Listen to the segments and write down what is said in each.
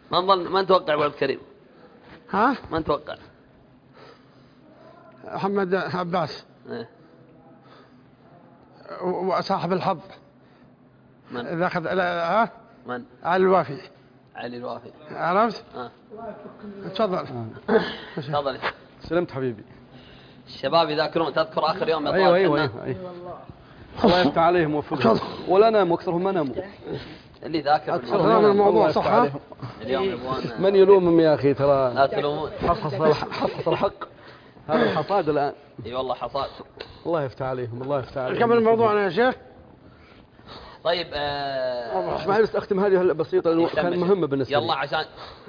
ما نتوقع ولد كريم. ها؟ ما نتوقع. محمد عباس. إيه؟ وصاحب الحظ. من؟ إذا أخذ ها؟ من؟ علي الوافي. علي الوافي. عرفت؟ تفضل. تفضل. سلمت حبيبي. الشباب يذاكرون، تذكر آخر يوم يا أيوة الله يفتح عليهم وفقهم. ولا ناموا أكثرهم ما ناموا. اللي ذاكر أكثرهم الموضوع صح. اليوم يبغون. من يلومهم يا أخي ترى. لا تلومون. حصص الحق. هذا الحصاد الآن. اي والله حصاد. الله يفتح عليهم. الله يفتح عليهم. كمل موضوعنا يا شيخ. طيب اسمعي بس أختم هذه البسيطة لأنه كان مهمة بالنسبة لي. يلا عشان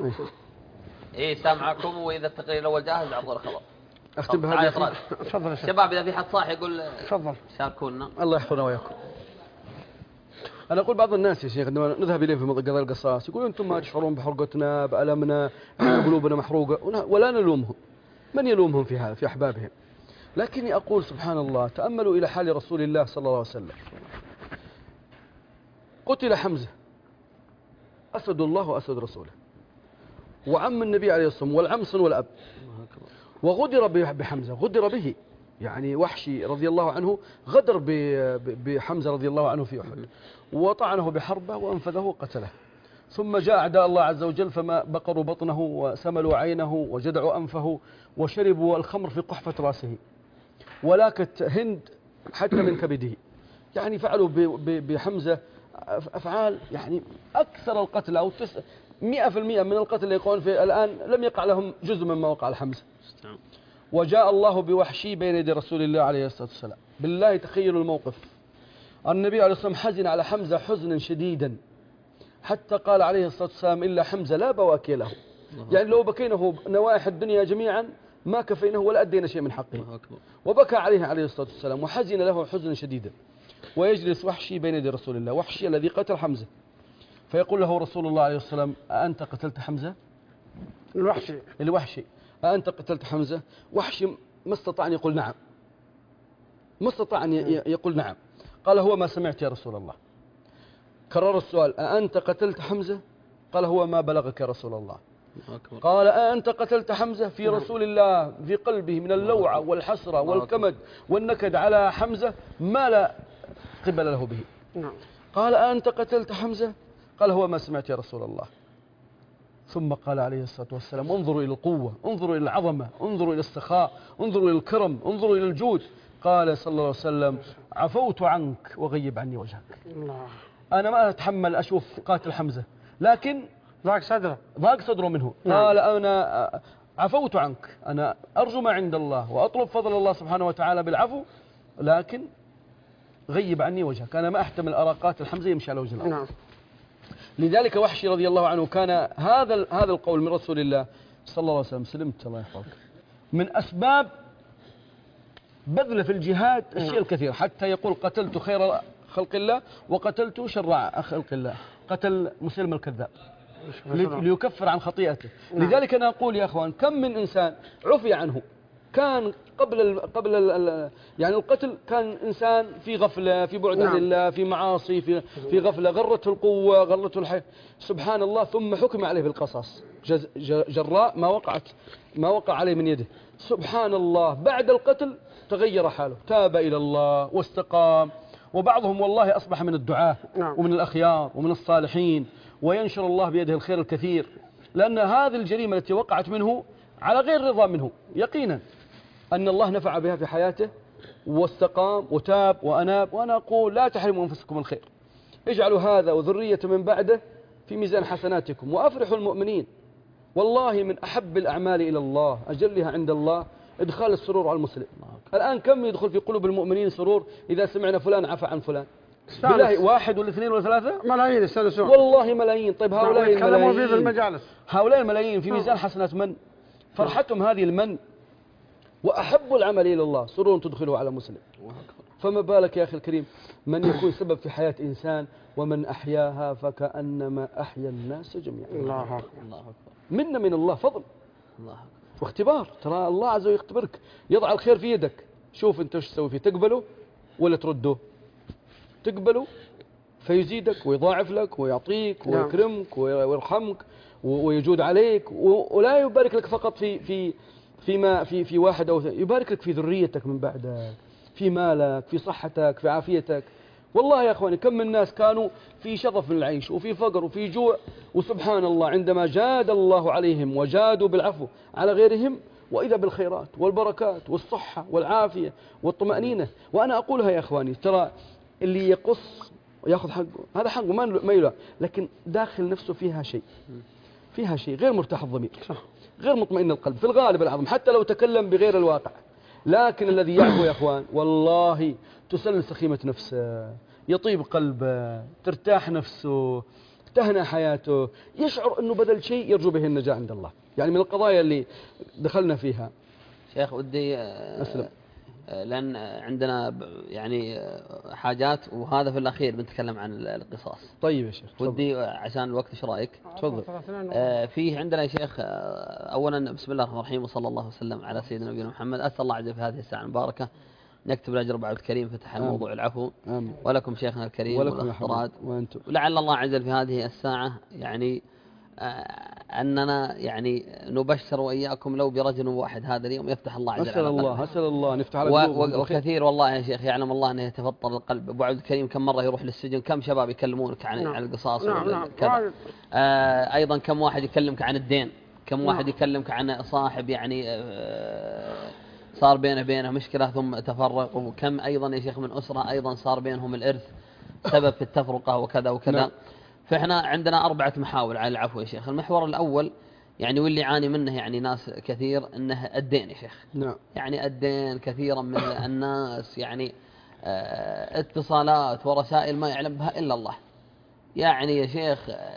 سامعكم، وإذا التقرير الأول جاهز عرضوا الخبر. أختم بهذه. تفضل يا شيخ. شباب إذا في حد صاح يقول تفضل شاركونا. الله يحفظنا وياكم. أنا أقول بعض الناس يا شيخ عندما نذهب إليه في قضايا القصاص يقولون أنتم ما تشعرون بحرقتنا بألمنا، قلوبنا محروقة، ولا نلومهم. من يلومهم في هذا؟ في أحبابهم. لكني أقول سبحان الله، تأملوا إلى حال رسول الله صلى الله عليه وسلم. قتل حمزة، أسد الله وأسد رسوله، وعم النبي عليه الصلاة والسلام، والعم صن والأب، وغدر بحمزة، غدر به، يعني وحشي رضي الله عنه غدر بحمزة رضي الله عنه في أحد، وطعنه بحربة وأنفذه وقتله. ثم جاء أعداء الله عز وجل فما بقروا بطنه وسملوا عينه وجدعوا أنفه وشربوا الخمر في قحفة رأسه، ولاكت هند حتى من كبده. يعني فعلوا بحمزة أفعال يعني أكثر القتل، أو 100% من القتل اللي يقعون في الآن لم يقع لهم جزء مما وقع لحمزة. وجاء الله بوحشي بين يدي رسول الله عليه الصلاة والسلام. بالله تخيلوا الموقف. النبي عليه الصلاة والسلام حزن على حمزة حزنا شديدا، حتى قال عليه الصلاة والسلام إلا حمزة لا بواكي له. يعني لو بكينه نوائح الدنيا جميعا ما كفينه ولا أدينا شيء من حقه. وبكى عليه الصلاة والسلام وحزن له حزنا شديدا. ويجلس وحشي بين يدي رسول الله، وحشي الذي قتل حمزة، فيقول له رسول الله عليه الصلاة والسلام أأنت قتلت حمزة؟ الوحشي أأنت قتلت حمزة؟ وحشي ما استطاع أن يقول نعم، ما استطاع أن يقول نعم. قال هو ما سمعت يا رسول الله. كرر السؤال أأنت قتلت حمزة؟ قال هو ما بلغك يا رسول الله. قال أأنت قتلت حمزة؟ في رسول الله في قلبه من اللوعة والحسرة والكمد والنكد على حمزة ما لا قبل له به. قال أأنت قتلت حمزة؟ قال هو ما سمعت يا رسول الله. ثم قال عليه الصلاة والسلام انظروا إلى القوة، انظروا إلى العظمة، انظروا إلى السخاء، انظروا إلى الكرم، انظروا إلى الجود. قال صلى الله عليه وسلم عفوت عنك وغيب عني وجهك. أنا ما أتحمل أشوف قاتل حمزة، لكن ضاق صدره منه. قال أنا عفوت عنك، أنا أرجو ما عند الله وأطلب فضل الله سبحانه وتعالى بالعفو، لكن غيب عني وجهك، أنا ما أحتمل أرى قاتل حمزة يمشي على وجه الأرض. لذلك وحشي رضي الله عنه كان هذا القول من رسول الله صلى الله عليه وسلم، سلمت الله يحفظك، من أسباب بذل في الجهاد الشيء الكثير، حتى يقول قتلت خير خلق الله وقتلت شر خلق الله، قتل مسلم الكذاب ليكفر عن خطيئته. لذلك أنا أقول يا أخوان كم من إنسان عفي عنه كان قبل يعني القتل، كان إنسان في غفلة، في بعد عن الله، في معاصي، في غفلة، غرته القوة، غرته الحياة، سبحان الله، ثم حكم عليه بالقصاص جراء ما وقع عليه من يده. سبحان الله، بعد القتل تغير حاله، تاب إلى الله واستقام، وبعضهم والله أصبح من الدعاة ومن الأخيار ومن الصالحين، وينشر الله بيده الخير الكثير، لأن هذه الجريمة التي وقعت منه على غير رضا منه يقينا أن الله نفع بها في حياته واستقام وتاب وأناب. وأنا أقول لا تحرموا أنفسكم الخير، اجعلوا هذا وذرية من بعده في ميزان حسناتكم، وأفرحوا المؤمنين. والله من أحب الأعمال إلى الله أجلها عند الله إدخال السرور على المسلم. الآن كم يدخل في قلوب المؤمنين سرور إذا سمعنا فلان عفى عن فلان؟ بالله 1 ولا 2 ولا 3 ملايين يستانسون، والله ملايين. طيب هؤلاء الملايين في المجالس، هؤلاء الملايين في ميزان حسنات من؟ فرحتهم هذه المن، وأحب العمل إلى الله سرور تدخله على مسلم. فما بالك يا أخي الكريم من يكون سبب في حياة إنسان ومن أحياها فكأنما أحيا الناس جميعا. الله أكبر. منا من الله فضل واختبار. ترى الله عز وجل يختبرك، يضع الخير في يدك، شوف أنت وش تسوي فيه، تقبله ولا ترده؟ تقبله فيزيدك ويضاعف لك ويعطيك نعم. ويكرمك ويرحمك ويجود عليك ولا يبارك لك فقط في واحد أو يبارك لك في ذريتك من بعدك، في مالك، في صحتك، في عافيتك. والله يا أخواني كم من الناس كانوا في شظف من العيش وفي فقر وفي جوع، وسبحان الله عندما جاد الله عليهم وجادوا بالعفو على غيرهم وإذا بالخيرات والبركات والصحة والعافية والطمأنينة. وأنا أقولها يا أخواني، ترى اللي يقص ويأخذ حقه هذا حقه ما يلام، لكن داخل نفسه فيها شيء غير مرتاح الضمير، غير مطمئن القلب في الغالب العظيم، حتى لو تكلم بغير الواقع. لكن الذي يعفو يا أخوان والله تسل سخيمة نفسه، يطيب قلبه، ترتاح نفسه، تهنى حياته، يشعر أنه بدل شيء يرجو به النجاة عند الله. يعني من القضايا اللي دخلنا فيها شيخ ودي أسلم، لأن عندنا يعني حاجات، وهذا في الأخير بنتكلم عن القصاص. طيب يا شيخ ودي عشان الوقت ايش رايك؟ تفضل. فيه عندنا يا شيخ اولا بسم الله الرحمن الرحيم وصلى الله وسلم على سيدنا نبينا محمد. اسال الله عز وجل في هذه الساعه المباركه نكتب الاجر بعد الكريم فتح موضوع العفو. آمين. ولكم شيخنا الكريم والافتراض، ولعل الله عز وجل في هذه الساعه يعني أننا يعني نبشر وإياكم لو برجل واحد هذا اليوم يفتح الله عز وجل. أسأل الله نفتح على قلوبهم. وكثير والله يا شيخ يعلم الله أنه يتفطر القلب. أبو عبد الكريم كم مرة يروح للسجن، كم شباب يكلمونك عن القصاص. نعم. أيضا كم واحد يكلمك عن الدين، كم واحد يكلمك عن صاحب يعني صار بينه مشكلة ثم تفرق. وكم أيضا يا شيخ من أسرة أيضا صار بينهم الإرث سبب في التفرقة وكذا. نعم. فإحنا عندنا 4 محاور على العفو يا شيخ. المحور الأول يعني واللي يعاني منه يعني ناس كثير إنه الدين يا شيخ. نعم. يعني الدين كثيرا من الناس يعني اتصالات ورسائل ما يعلم بها إلا الله. يعني يا شيخ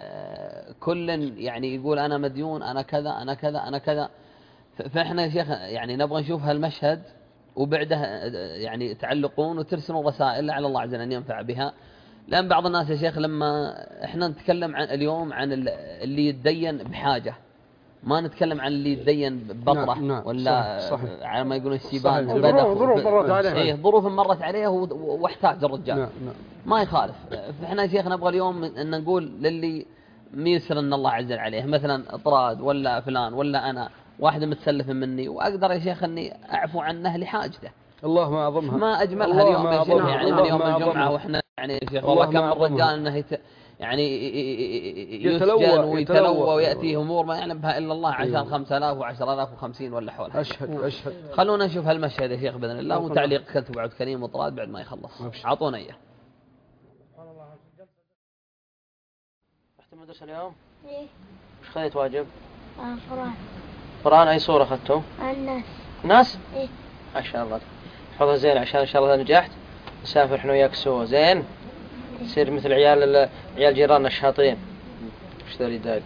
كل يعني يقول أنا مديون، أنا كذا أنا كذا أنا كذا. فإحنا يا شيخ يعني نبغى نشوف هالمشهد وبعده يعني تعلقون وترسلون رسائل على الله عز وجل أن ينفع بها. لأن بعض الناس يا شيخ لما إحنا نتكلم اليوم عن اللي يتدين بحاجة، ما نتكلم عن اللي يتدين ببطرة. نعم. ولا صحيح. على ما يقولون الشيبان ظروف مرت عليه واحتاج الرجال. نعم. ما يخالف. فإحنا يا شيخ نبغى اليوم أن نقول للي ميسر أن الله عز وجل عليه، مثلا اطراد ولا فلان ولا أنا واحد متسلف مني وأقدر يا شيخ أني أعفو عنه لحاجته. الله ما أعظمها، ما أجملها اليوم يا شيخ. يعني من يوم الجمعة وإحنا يعني يا شيخ والله كم الرجال أنه يعني يسجن ويتلوى ويأتيه أمور ما يعلم بها إلا الله عشان 5000 و10000 و50 ولا حولها. أشهد. خلونا نشوف هالمشهد يا شيخ بإذن الله، وتعليق كتب عبد الكريم وطراد بعد ما يخلص. أعطونا إياه. رحت المدرسة اليوم؟ إيه. وش خذيت واجب؟ قرآن. أي صورة أخذته؟ الناس. إيه. ما شاء الله. حفظها زين عشان إن شاء الله إذا نجحت نسافر إحنا وياك سوا. زين. يصير مثل عيال جيراننا الشاطرين. وش ذا اللي داق؟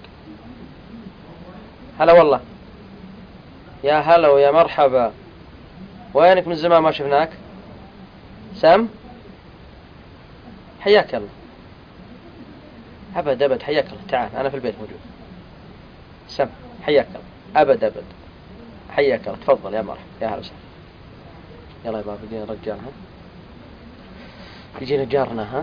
هلا والله. يا هلا ويا مرحبا. وينك من زمان ما شفناك؟ سام. حياك الله. أبد حياك الله. تعال أنا في البيت موجود. سام حياك الله. أبد حياك الله. تفضل يا مرحبا. يا هلا وسهلا. يلا يا بابا يجينا رجال. ها يجينا جارنا. ها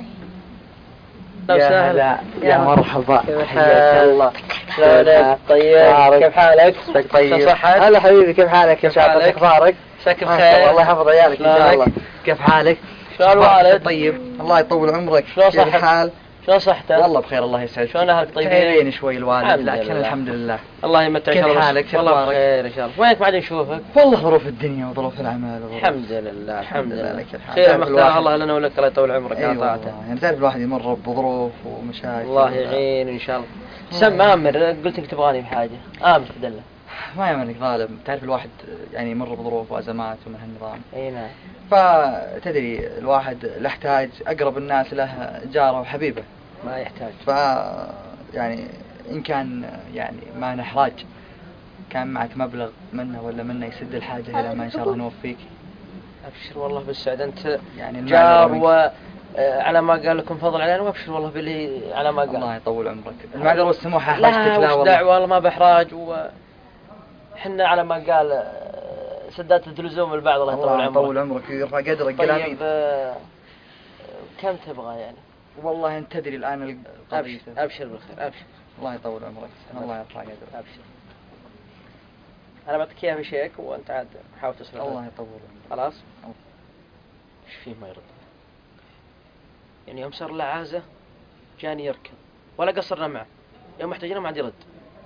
يا هلا يا مرحبا. حياك الله. لا طيب كيف حالك؟ طيب. صحت؟ هلا حبيبي كيف حالك؟ كيف شعرك؟ أخبارك؟ شكل خير. الله يحفظ عيالك إن شاء الله. كيف حالك؟ شلون الوالد؟ طيب الله يطول عمرك. شلون صحتك؟ كيف الحال؟ شلون صحتك؟ والله بخير الله يسعدك. شلون أهلك طيبين؟ تعبين شوي الوالد لكن الحمد لله. الله يمتع إن شاء الله. كيف حالك؟ والله بخير إن شاء الله. وينك بعد نشوفك؟ والله ظروف الدنيا وظروف العمل الحمد لله الحمد لله. لك الحال. خير ما اختار الله لنا ولك. الله يطول عمرك يا طاعته. يعني تعرف الواحد يمر بظروف ومشاكل. الله يعين إن شاء الله. سم آمر قلت لك تبغاني بحاجة. آمر تدله. ما يمنك ظالم. تعرف الواحد يعني يمر بظروف وأزمات ومن هالنظام. أي نعم. فتدري الواحد يحتاج أقرب الناس له جاره وحبيبه. ما يحتاج. يعني إن كان يعني ما نحراج كان معك مبلغ منه ولا منه يسد الحاجة إلى ما إن شاء الله نوفيك. أبشر والله بالسعد. أنت يعني جار وعلى ما قال لكم فضل علينا. وأبشر والله باللي على ما قال. الله يطول عمرك. المعذرة والسموحة أحرجتك. لا وش دعوة والله ما بإحراج. وحنا على ما قال سدات التلفزيون البعض. الله يطول عمرك. يطول عمرك ويرفع قدرك. طيب كم تبغى يعني؟ والله أنت تدري الآن القضية. أبشر بالخير، أبشر. الله يطول عمرك، الله يرفع قدرك. أبشر. أنا بعطيك إياها بشيك وأنت عاد حاول تسمع. الله يطول. خلاص؟ إيش فيه ما يرد؟ يعني يوم صار له عازة جاني يركض ولا قصرنا معه، يوم محتاجينه ما عاد يرد.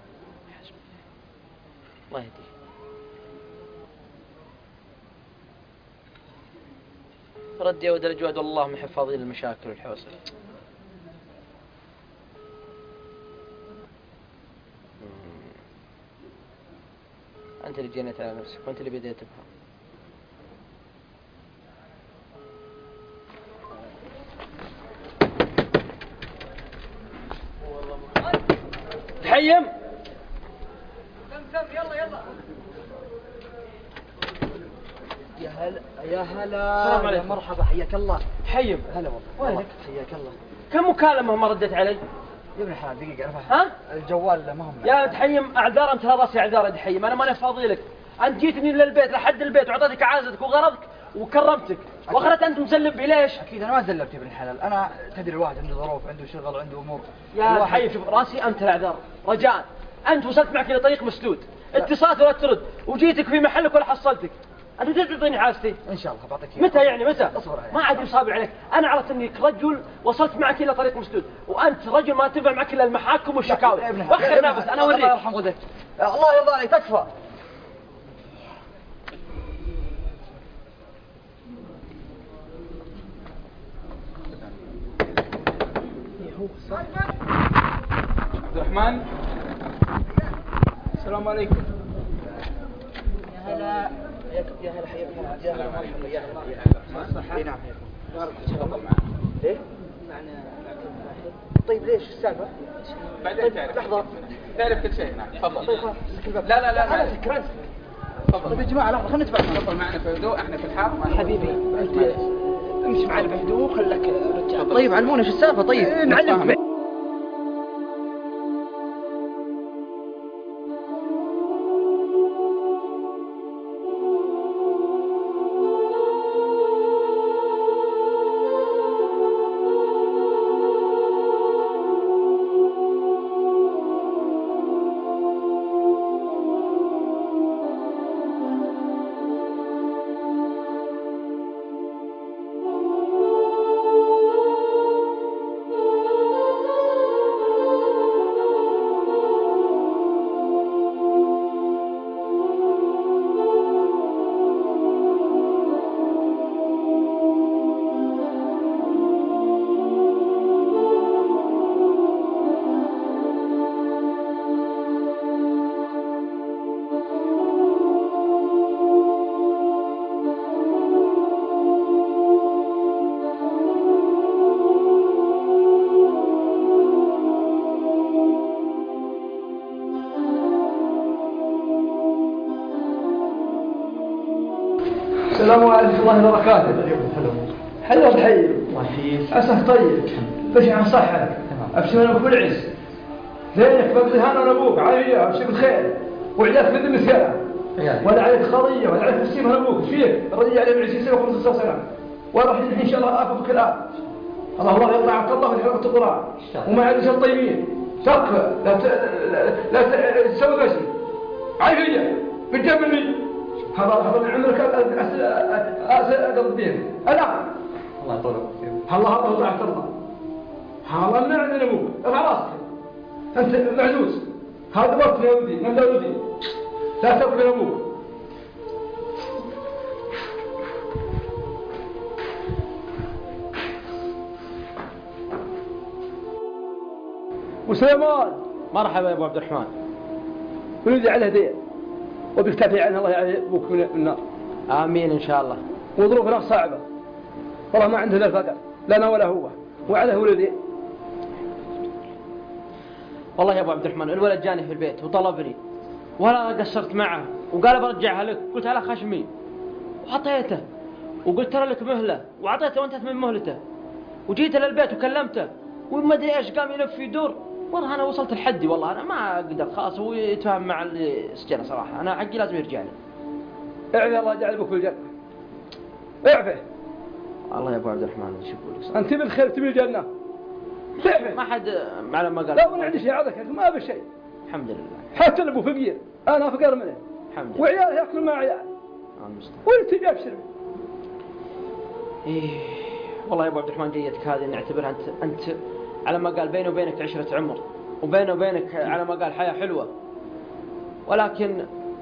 الله يهديه. رد يا ود الأجواد والله من حفاظين المشاكل والحوصل. أنت اللي جنيت على نفسك وأنت اللي بديت بها. تحيم سم يلا يا هلا يا هلا. السلام عليكم. مرحبا حياك الله. تحيم. هلا والله. وينك؟ حياك الله. كم مكالمة ما ردت علي؟ يا ابن الحلال دقيقة ها؟ الجوال ما هم. يا تحيم أعذار، أنت راسي أعذار يا تحيم، أنا ماني فاضي لك. أنت جيتني للبيت لحد البيت وعطيتك عازتك وغرضك وكرمتك وأخرت أنت مسلم بي ليش؟ أكيد أنا ما زلبت يا ابن الحلال، أنا تدري الواحد عنده ظروف، عنده شغل، عنده أمور. يا تحيم شوف راسي أنت الأعذار، رجاء أنت وصلت معك إلى طريق مسدود، اتصالات ولا ترد، وجيتك في محلك ولا حصلتك. أنت تعطيني عازتي؟ إن شاء الله بعطيك إياه. متى يعني متى؟ اصبر علي. ما عاد يصابر عليك، أنا عرفت إنك رجل وصلت معك إلى طريق مسدود، وأنت رجل ما تنفع معك إلا المحاكم والشكاوى. وخر نفس أنا أوريك. الله يرحم والديك. الله يرضى عليك تكفى. عبد الرحمن السلام عليكم. يا هلا يا هلا حياك الله. يا هلا مرحبا يا هلا. اي نعم. تفضل معنا. ايه؟ طيب ليش السالفة؟ بعدين تعرف. لحظة. تعرف كل شيء هناك. تفضل. طيب خلاص سكر الباب. لا أنا سكرت. تفضل. طيب يا جماعة لحظة خلينا نتبع. تفضل معنا في هدوء، احنا في الحار. حبيبي انت امشي معنا بهدوء خلك رجال. طيب علمونا شو السالفة. طيب نعلمك. السلام عليكم ورحمة الله وبركاته. حلو بحي. الله يحييك. عساك طيب. بشي عن صحتك. ابشر لك بالعز. زينك بقضي هنا انا ابوك عافيه ابشر بالخير. وعيالك مثل مثلها. ولا عليك قضيه ولا عليك مسيم انا ابوك. ايش فيك؟ الرجال عليه 20 سنه و15 سنه. وراح الحين ان شاء الله اخذك الان. الله يطلعك الله في حلقه القران. وما عندك الطيبين. شك لا تسوي شيء. عافيه. بتجبني. هذا من عمرك أقل بيه الآن الله يطولك الله يطلعك ترضى هذا من عندنا أبوك ارفع راسك أنت معزوز هذا وقت يا ولدي من لا ولدي لا تبكي يا أبوك وسليمان مرحبا يا أبو عبد الرحمن. ولدي على هديه وبيكتفي عنها الله يعلي أبوك من النار. آمين إن شاء الله. وظروفنا صعبة والله ما عنده لا فقر لا أنا ولا هو وعلى ولدي. والله يا أبو عبد الرحمن الولد جاني في البيت وطلبني ولا قصرت معه وقال برجعها لك. قلت له خشمي وعطيته وقلت ترى لك مهلة وعطيته وانتهت من مهلته. وجيت للبيت وكلمته وما ادري ايش قام يلف يدور. والله انا وصلت لحدي والله انا ما اقدر خلاص. هو يتفاهم مع السجن صراحه. انا حقي لازم يرجع لي. اعفي الله يجعل ابوك في الجنه. اعفي. الله يا ابو عبد الرحمن شو اقول لك. انت بالخير تبي الجنه تعبان. ما حد على ما قال. لا ولا عندي شيء عضك يا أخي ما أبي شيء. الحمد لله. حتى أبو فقير أنا فقير منه. الحمد لله. وعيال يأكلوا مع عيال. المستعان. وأنت بأبشر. إيه والله يا أبو عبد الرحمن جيتك هذه نعتبرها أنت على ما قال بيني وبينك 10 عمر وبيني وبينك على ما قال حياة حلوة، ولكن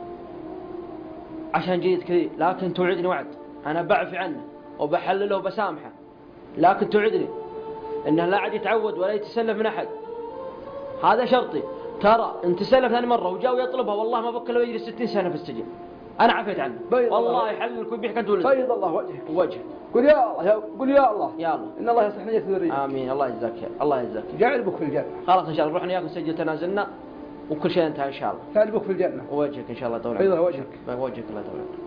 عشان جيت كذي لكن توعدني وعد أنا بعفي عنه وبحلله وبسامحه، لكن توعدني إنه لا عاد يتعود ولا يتسلف من أحد. هذا شرطي. ترى إن تسلف ثاني مرة وجاء يطلبها والله ما بك لو يجري 60 سنة في السجن. أنا عفيت عنه والله يحللك ويبيحك أنت ولدك. بيض الله وجهك. قل يا الله قل يا الله. يا الله إن الله يصلح نية ذريتك. آمين. الله يجزاك الله يجزاك. جعل بك في الجنة. خلاص إن شاء الله نروح وياك نسجل تنازلنا وكل شيء انتهى إن شاء الله. جعل بك في الجنة. ووجهك إن شاء الله طول بيض وجهك. وجهك الله طول عمرك.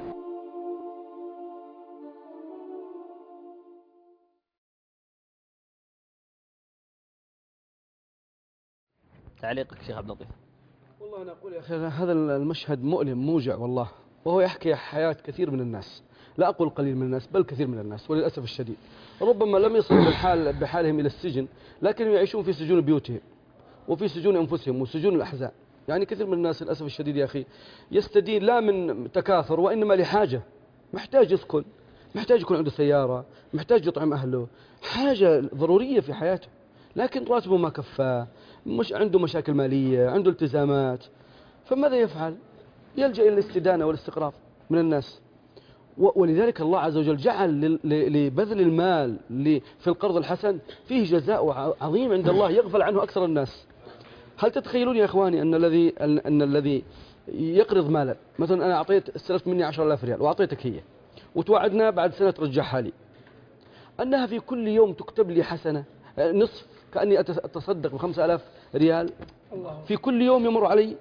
تعليقك شيخ عبد اللطيف. والله أنا أقول يا أخي هذا المشهد مؤلم موجع والله، وهو يحكي حياة كثير من الناس، لا أقول قليل من الناس بل كثير من الناس، وللأسف الشديد ربما لم يصلوا بحالهم إلى السجن، لكن يعيشون في سجون بيوتهم وفي سجون أنفسهم وسجون الأحزان. يعني كثير من الناس للأسف الشديد يا أخي يستدين لا من تكاثر وإنما لحاجة، محتاج يسكن، محتاج يكون عنده سيارة، محتاج يطعم أهله، حاجة ضرورية في حياته، لكن راتبه ما كفاه، مش عنده مشاكل مالية، عنده التزامات، فماذا يفعل؟ يلجأ إلى الاستدانة والاستقراض من الناس. ولذلك الله عز وجل جعل لبذل المال في القرض الحسن فيه جزاء عظيم عند الله يغفل عنه أكثر الناس. هل تتخيلون يا إخواني أن الذي يقرض مالا، مثلا أنا استلفت مني 10,000 ريال وأعطيتك هي وتوعدنا بعد سنة ترجعها لي، أنها في كل يوم تكتب لي حسنة نصف كأني أتصدق ب5,000 ريال في كل يوم يمر علي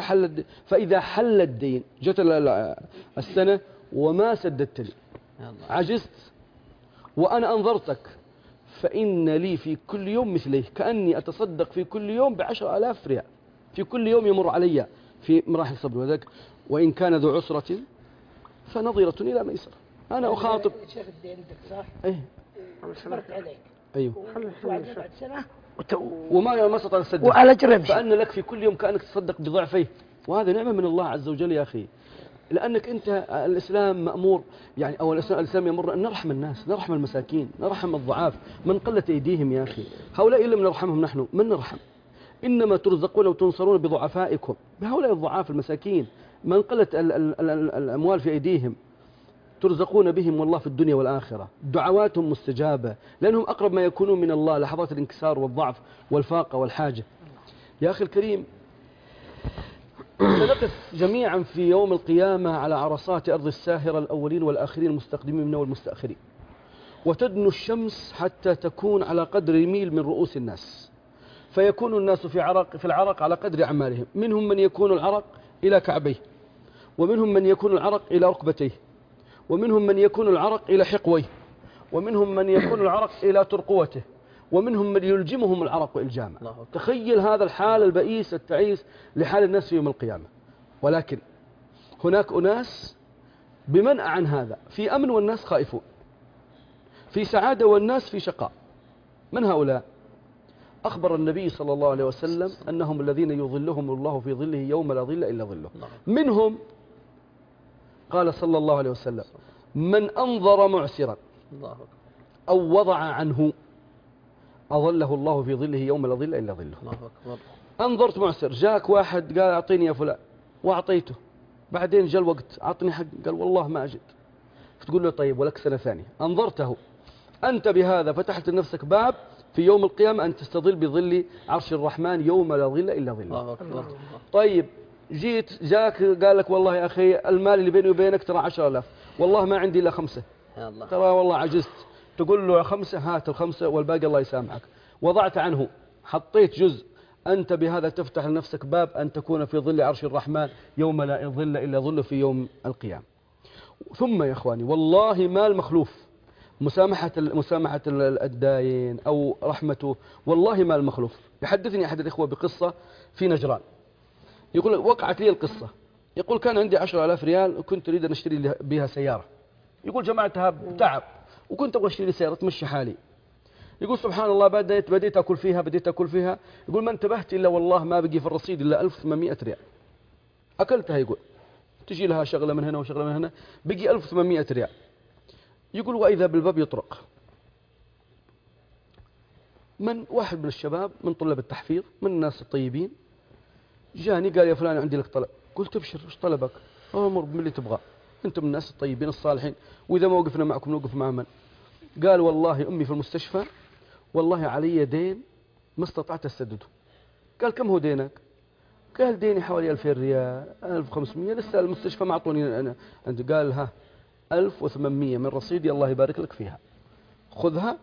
فإذا حل الدين جت السنة وما سددت لي عجزت وأنا أنظرتك فإن لي في كل يوم مثليه كأني أتصدق في كل يوم ب10,000 ريال في كل يوم يمر علي في مراحل صبر. وذلك وإن كان ذو عسرة فنظرة إلى ميسر. أنا أخاطب شيخ الدين صح؟ إيه صبرت عليك. أيوه. وبعدين بعد سنة وما استطعت تسدد. وعلى جرب. فأن لك في كل يوم كأنك تصدق بضعفيه، وهذا نعمة من الله عز وجل يا أخي. لأنك أنت الإسلام مأمور يعني أو الإسلام يأمر أن نرحم الناس، نرحم المساكين، نرحم الضعاف، من قلت أيديهم يا أخي. هؤلاء إن لم نرحمهم نحن من نرحم؟ إنما ترزقون وتنصرون بضعفائكم، بهؤلاء الضعاف المساكين من قلت الأموال في أيديهم ترزقون بهم والله في الدنيا والآخرة. دعواتهم مستجابة لأنهم أقرب ما يكونون من الله لحظات الانكسار والضعف والفاقة والحاجة. يا أخي الكريم سنقف جميعا في يوم القيامة على عرصات أرض الساهرة الأولين والآخرين المستقدمين منا والمستأخرين، وتدنو الشمس حتى تكون على قدر ميل من رؤوس الناس، فيكون الناس في العرق على قدر أعمالهم. منهم من يكون العرق إلى كعبيه، ومنهم من يكون العرق إلى ركبتيه، ومنهم من يكون العرق إلى حقويه، ومنهم من يكون العرق إلى ترقوته، ومنهم من يلجمهم العرق إلجاما. تخيل هذا الحال البئيس التعيس لحال الناس في يوم القيامة. ولكن هناك أناس بمنع عن هذا، في أمن والناس خائفون، في سعادة والناس في شقاء. من هؤلاء؟ أخبر النبي صلى الله عليه وسلم أنهم الذين يظلهم الله في ظله يوم لا ظل إلا ظله. منهم قال صلى الله عليه وسلم من أنظر معسرا أو وضع عنه أظله الله في ظله يوم لا ظل إلا ظله. أنظرت معسر، جاك واحد قال أعطيني يا فلان وأعطيته، بعدين جاء الوقت أعطني حق، قال والله ما أجد، فتقول له طيب ولك سنة ثانية. أنظرته أنت بهذا فتحت لنفسك باب في يوم القيامة أن تستظل بظل عرش الرحمن يوم لا ظل إلا ظله. طيب جاك قال لك والله يا أخي المال اللي بيني وبينك ترى 10,000، والله ما عندي إلا 5، ترى والله عجزت، تقول له 5، هات ال5 والباقي الله يسامحك. وضعت عنه، حطيت جزء، أنت بهذا تفتح لنفسك باب أن تكون في ظل عرش الرحمن يوم لا ظل إلا ظله في يوم القيامة. ثم يا إخواني والله ما المخلوف مسامحة الداين أو رحمته، والله ما المخلوف. يحدثني أحد الإخوة بقصة في نجران، يقول وقعت لي القصة، يقول كان عندي 10,000 ريال وكنت أريد أن أشتري بها سيارة، يقول جمعتها بتعب وكنت أبغى أشتري سيارة تمشي حالي، يقول سبحان الله بديت أكل فيها يقول ما انتبهت إلا والله ما بقي في الرصيد إلا 1800 ريال أكلتها. يقول تجي لها شغلة من هنا وشغلة من هنا، بقي 1800 ريال. يقول وإذا بالباب يطرق من واحد من الشباب من طلاب التحفيظ من الناس الطيبين، جاني قال يا فلان عندي لك طلب. قلت ابشر، ايش طلبك؟ امر باللي تبغاه، انت من الناس الطيبين الصالحين، واذا ما وقفنا معكم نوقف مع من؟ قال والله امي في المستشفى، والله علي دين ما استطعت اسدده. قال كم هو دينك؟ قال ديني حوالي 2000 ريال 1500، لسه المستشفى ما اعطوني انا. قال ها 1800 من رصيدي الله يبارك لك فيها، خذها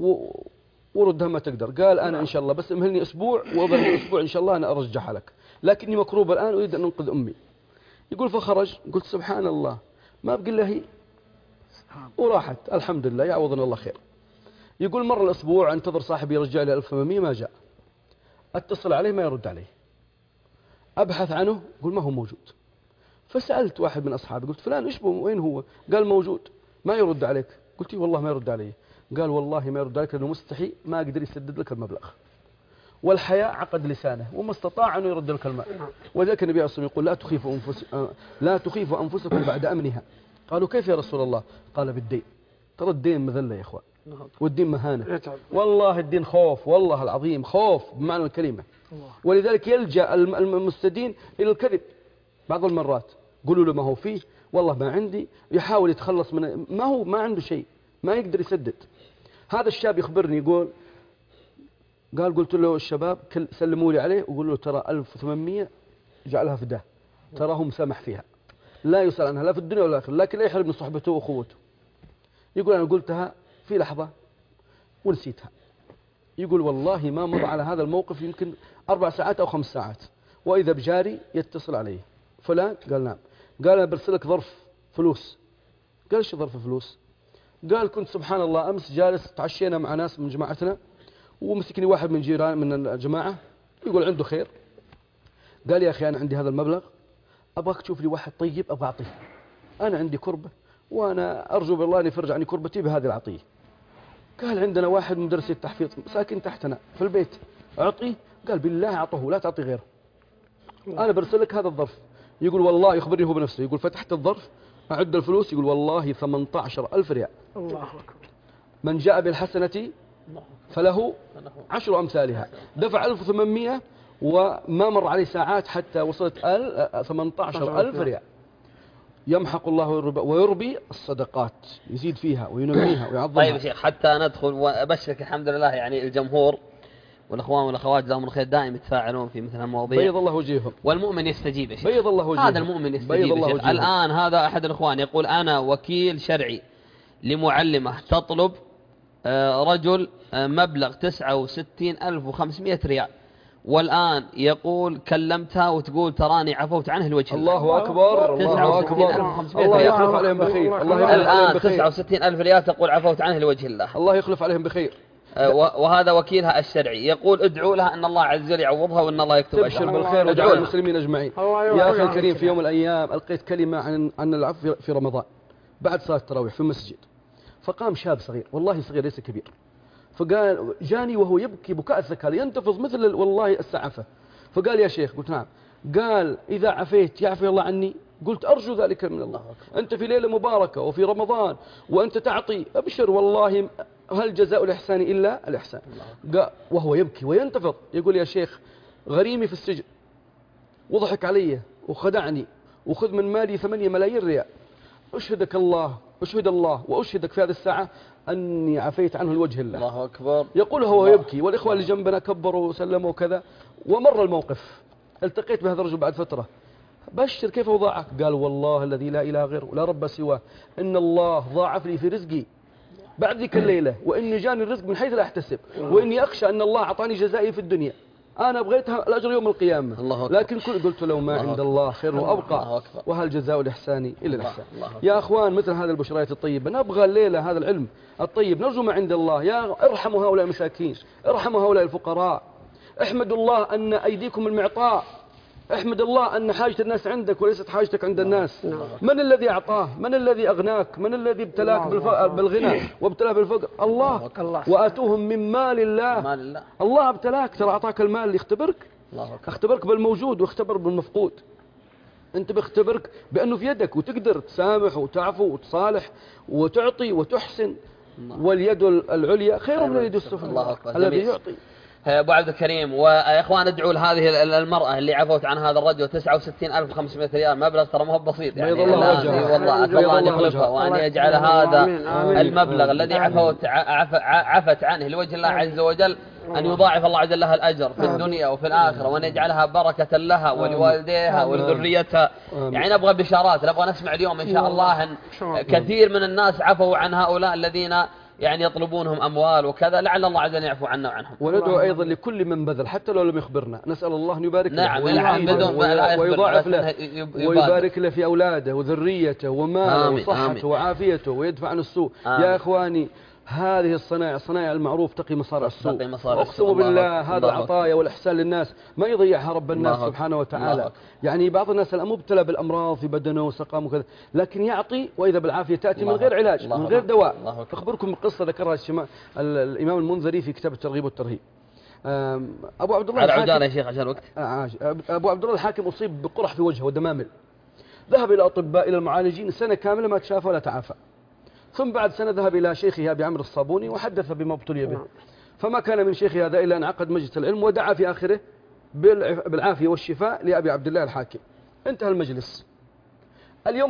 وردها ما تقدر. قال انا ان شاء الله بس امهلني اسبوع، وبعد اسبوع ان شاء الله انا ارجعها لك، لكني مكروب الان اريد ان انقذ امي. يقول فخرج، قلت سبحان الله ما بقي الا هي وراحت، الحمد لله يعوضنا الله خير. يقول مر الاسبوع انتظر صاحبي يرجع لي 1800 ما جاء، اتصل عليه ما يرد عليه، ابحث عنه يقول ما هو موجود. فسالت واحد من اصحابي قلت فلان ايش وين هو؟ قال موجود ما يرد عليك. قلت والله ما يرد علي. قال والله ما يرد عليك لانه مستحي ما قدر يسدد لك المبلغ، والحياء عقد لسانه وما استطاع انه يرد لك المال. وذلك النبي عليه الصلاه والسلام يقول لا تخيفوا انفسكم بعد امنها. قالوا كيف يا رسول الله؟ قال بالدين. ترى الدين مذله يا اخوان، والدين مهانه، والله الدين خوف، والله العظيم خوف بمعنى الكلمه. ولذلك يلجا المستدين الى الكذب بعض المرات. قولوا له ما هو فيه، والله ما عندي، يحاول يتخلص من ما عنده شيء، ما يقدر يسدد. هذا الشاب يخبرني يقول قلت له الشباب سلموا لي عليه وقولوا له ترى 1800 جعلها فداه، تراه مسامح فيها لا يسأل عنها لا في الدنيا ولا الآخرة، لكن لا يحرم من صحبته وأخوته. يقول أنا قلتها في لحظة ونسيتها. يقول والله ما مضى على هذا الموقف يمكن 4 ساعات أو 5 ساعات، وإذا بجاري يتصل عليه فلان. قال نعم. قال أنا برسلك ظرف فلوس. قال ايش ظرف فلوس؟ قال كنت سبحان الله أمس جالس تعشينا مع ناس من جماعتنا، ومسكني واحد من جيران من الجماعة يقول عنده خير. قال يا أخي أنا عندي هذا المبلغ، أبغاك تشوف لي واحد طيب أبغى أعطيه، أنا عندي كربة وأنا أرجو بالله أن يفرج عني كربتي بهذه العطية. قال عندنا واحد مدرس التحفيظ ساكن تحتنا في البيت، أعطيه. قال بالله أعطه لا تعطي غيره، أنا برسلك هذا الظرف. يقول والله يخبرني هو بنفسه، يقول فتحت الظرف أعد الفلوس، يقول والله 18,000 ريال. الله أكبر. من جاء بالحسنة فله 10 أمثالها. دفع 1800 وما مر عليه ساعات حتى وصلت 18,000 ريال. يمحق الله ويربي الصدقات، يزيد فيها وينميها ويعظمها. طيب يا شيخ حتى ندخل وأبشرك الحمد لله، يعني الجمهور والأخوان والأخوات جزاهم الخير دائما يتفاعلون في مثل المواضيع. بيض الله وجههم. والمؤمن يستجيب يا شيخ. بيض الله وجههم. هذا المؤمن يستجيب يا شيخ. الآن هذا أحد الأخوان يقول أنا وكيل شرعي لمعلمة تطلب رجل مبلغ 69,500 ريال، والآن يقول كلمتها وتقول تراني عفوت عنه لوجه الله. الله أكبر. الله أكبر. الله يخلف عليهم بخير. الآن 69,000 ريال تقول عفوت عنه لوجه الله. الله يخلف عليهم بخير. وهذا وكيلها الشرعي يقول ادعوا لها أن الله عز وجل يعوضها وأن الله يكتب أجرها. تبشر بالخير ودعاء المسلمين أجمعين. يا أخي الكريم في يوم من الأيام ألقيت كلمة عن العفو في رمضان بعد صلاة التراويح في المسجد، فقام شاب صغير والله صغير ليس كبير، فقال جاني وهو يبكي بكاء الثكال ينتفض مثل والله السعفة، فقال يا شيخ. قلت نعم. قال إذا عفيت يعفي الله عني. قلت أرجو ذلك من الله. أنت في ليلة مباركة وفي رمضان وأنت تعطي، أبشر والله هل جزاء الإحسان إلا الإحسان. وهو يبكي وينتفض يقول يا شيخ غريمي في السجن وضحك علي وخدعني وخذ من مالي 8 ملايين ريال، أشهدك الله أشهد الله وأشهدك في هذه الساعة أني عفيت عنه لوجه الله. الله أكبر. يقول هو يبكي والإخوة اللي جنبنا كبروا وسلموا وكذا. ومر الموقف، التقيت بهذا الرجل بعد فترة، بشر كيف وضعك؟ قال والله الذي لا إله غيره ولا رب سواه إن الله ضاعف لي في رزقي بعد ذيك الليلة، وإني جاني الرزق من حيث لا أحتسب، وإني أخشى أن الله أعطاني جزائي في الدنيا، أنا بغيتها الأجر يوم القيامة. لكن قلت له ما عند الله خير وأبقى، وهل جزاء الإحسان إلا الإحسان. يا أخوان مثل هذه البشريات الطيبة نبغى الليلة هذا العلم الطيب، نرجو ما عند الله. يا ارحموا هؤلاء المساكين، ارحموا هؤلاء الفقراء، احمدوا الله أن أيديكم المعطاء احمد الله أن حاجة الناس عندك وليست حاجتك عند الناس. من الذي أعطاه؟ من الذي أغناك؟ من الذي ابتلاك بالغنى وابتلاه بالفقر؟ الله. وآتوهم من مال الله. الله ابتلاك، ترى أعطاك المال ليختبرك، اختبرك بالموجود واختبر بالمفقود. أنت بيختبرك بأنه في يدك وتقدر تسامح وتعفو وتصالح وتعطي وتحسن. واليد العليا خير من اليد السفلى الذي يعطي. أبو عبد الكريم ويا إخوان ادعوا لهذه المرأة اللي عفوت عن هذا الرجل 69,500 ريال، مبلغ ترى ما هو بسيط يعني. والله أسأل الله أن يخلفها وأن يجعل هذا المبلغ الذي عفت عنه لوجه الله عز وجل أن يضاعف الله عز وجل لها الأجر في الدنيا وفي الآخرة، وأن يجعلها بركة لها ولوالديها ولذريتها. يعني نبغى بشارات، نبغى نسمع اليوم إن شاء الله أن كثير من الناس عفوا عن هؤلاء الذين يعني يطلبونهم أموال وكذا، لعل الله عز وجل يعفو عنا وعنهم. وندعو أيضا لكل من بذل حتى لو لم يخبرنا، نسأل الله أن يبارك له ويضاعف له ويبارك له في أولاده وذريته وماله وصحته وعافيته ويدفع عن السوء. يا إخواني هذه الصنائع، صنائع المعروف تقي مصارع السوء. أقسم بالله هذا العطايا والإحسان للناس ما يضيعها رب الناس سبحانه وتعالى. يعني بعض الناس الآن مبتلى بالأمراض في بدنه وسقام وكذا، لكن يعطي وإذا بالعافية تأتي من غير علاج من غير دواء. أخبركم بقصة ذكرها الإمام المنذري في كتاب الترغيب والترهيب. أبو عبد الله الحاكم يا شيخ عشان الوقت. أبو عبد الله الحاكم أصيب بقرح في وجهه ودمامل، ذهب إلى الأطباء إلى المعالجين سنة كاملة ما تشافى ولا تعافى. ثم بعد سنة ذهب إلى شيخه أبي عمرو الصابوني وحدث بما ابتلي به، فما كان من شيخ هذا إلا أن عقد مجلس العلم ودعا في آخره بالعافية والشفاء لأبي عبد الله الحاكم. انتهى المجلس. اليوم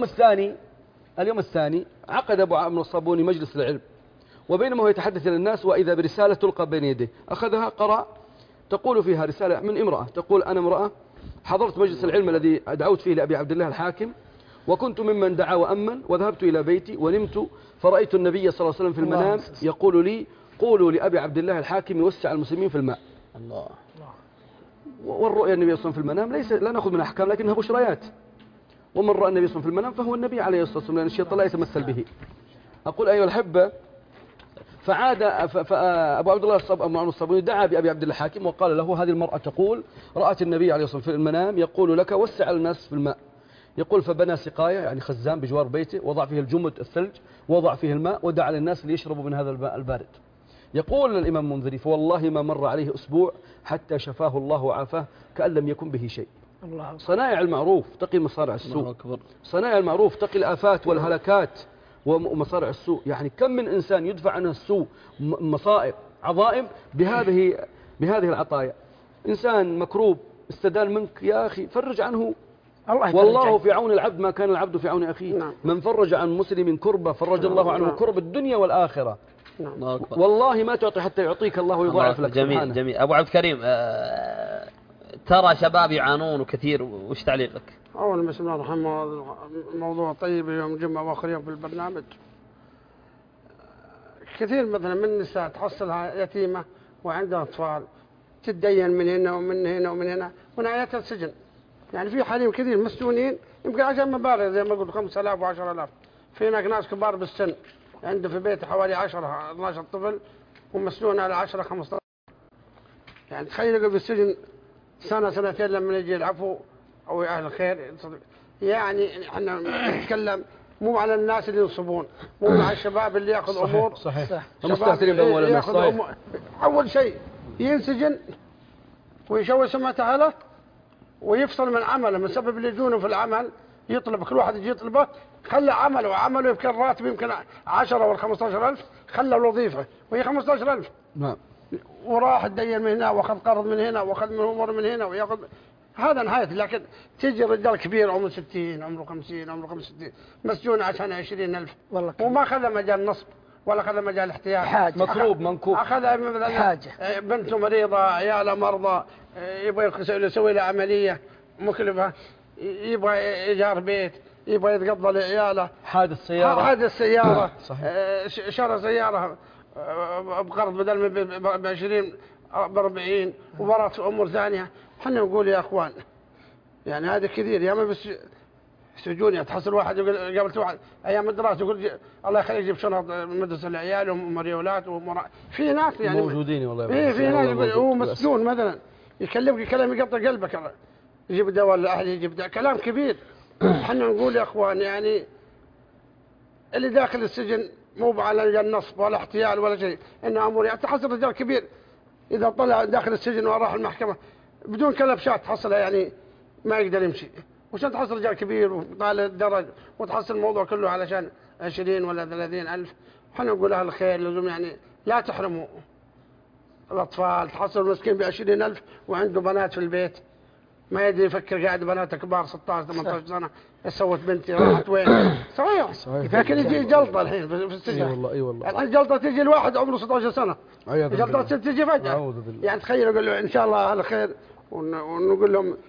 الثاني عقد أبو عمرو الصابوني مجلس العلم، وبينما هو يتحدث إلى الناس وإذا برسالة تلقى بين يديه، أخذها قرأ، تقول فيها رسالة من امرأة تقول: أنا امرأة حضرت مجلس العلم الذي دعوت فيه لأبي عبد الله الحاكم، وكنت ممن دعا وأمن، وذهبت إلى بيتي ونمت، فرأيت النبي صلى الله عليه وسلم في المنام يقول لي: قولوا لأبي عبد الله الحاكم يوسع المسلمين في الماء. الله. والرؤيا النبي صلى الله عليه وسلم في المنام ليس لا نأخذ من أحكام لكنها بشريات، ومن رأى النبي صلى الله عليه وسلم في المنام فهو النبي عليه الصلاة والسلام، لأن الشيطان لا يتمثل به. أقول أيها الأحبة، فعاد أبو عبد الله الصابوني دعا بأبي عبد الله الحاكم وقال له: هذه المرأة تقول رأت النبي عليه الصلاة والسلام في المنام يقول لك وسع الناس في الماء. يقول: فبنى سقاية يعني خزان بجوار بيته، وضع فيه الجمد الثلج، وضع فيه الماء، ودعا للناس ليشربوا من هذا الماء البارد. يقول الإمام المنذري: فوالله ما مر عليه أسبوع حتى شفاه الله وعافاه كأن لم يكن به شيء. صنائع المعروف تقي مصارع السوء، صنائع المعروف تقي الآفات والهلكات ومصارع السوء. يعني كم من إنسان يدفع عنه السوء مصائب عظائم بهذه العطايا. إنسان مكروب استدان منك، يا أخي فرج عنه. والله في عون العبد ما كان العبد في عون أخيه. من فرج عن مسلم كربة فرج الله عنه كرب الدنيا والآخرة. والله ما تعطي حتى يعطيك الله ويضاعف لك. جميل جميل. أبو عبد الكريم، ترى شباب يعانون وكثير، وش تعليقك؟ أول بسم الله الرحمن الرحيم. موضوع طيب يوم جمعة وآخر يوم في البرنامج. كثير مثلا من النساء تحصلها يتيمة وعندها أطفال، تتدين من هنا ومن هنا ومن هنا ونهايتها السجن. يعني في حريم كثير مسجونين يمكن عشان مبالغ زي ما قلت 5000 و10000. في هناك ناس كبار بالسن عنده في بيته حوالي 10 12 طفل ومسجون على 10 15. يعني تخيلوا بالسجن سنة سنتين لما يجي العفو أو أهل الخير. يعني احنا نتكلم مو على الناس اللي ينصبون، مو على الشباب اللي ياخذ أمور. صحيح. أول شيء ينسجن ويشوه سمعته له ويفصل من عمله من سبب اللي يجونه في العمل. يطلب كل واحد يجي يطلبه، خلى عمله يمكن راتب يمكن 10 ولا 15000، خلى الوظيفة وهي 15000. نعم. وراح تدين من هنا واخذ قرض من هنا واخذ من امور من هنا وياخذ. هذا نهايته. لكن تيجي رجال كبير عمره 60 عمره 50 عمره 65 مسجون عشان 20000 والله، وما اخذ مجال نصب ولا اخذ مجال احتياج. مكروب منكوب. اخذ حاجه، بنته مريضه، عياله مرضى، يبغى يسوي له عمليه مكلفه، يبغى ايجار بيت، يبغى يتقضى لعياله، حادث سياره شرى سياره بقرض بدل ب 20 ب 40 وورث امور ثانيه. احنا نقول يا اخوان يعني هذا كثير. يا ما بس سجون تحصل واحد يقول قابلت واحد ايام الدراسه يقول الله يخليك جيب شنط مدرسه العيال ومريولات في ناس يعني موجودين والله. في ناس يقول هو مسجون مثلا يكلمك كلام يقطع قلبك. يجيب دواء الأهل يجيب دواء، كلام كبير. احنا نقول يا اخوان يعني اللي داخل السجن مو على النصب ولا احتيال ولا شيء، انه امور يعني تحصل رجال كبير اذا طلع داخل السجن وراح المحكمه بدون كلبشات تحصلها يعني ما يقدر يمشي، وشان تحصل رجال كبير وطالع الدرج وتحصل الموضوع كله علشان 20 ولا 30 ألف. احنا نقول أهل الخير لازم يعني لا تحرموا الأطفال. تحصل المسكين ب20 ألف وعنده بنات في البيت ما يدري يفكر، قاعد بناته كبار 16 18 سنة سوت بنتي راحت وين؟ صحيح. لكن يجي جلطة الحين في السجن. اي والله اي والله. الحين جلطة تجي الواحد عمره 16 سنة. جلطة تجي فجأة. يعني تخيل نقول له إن شاء الله أهل خير ونقول لهم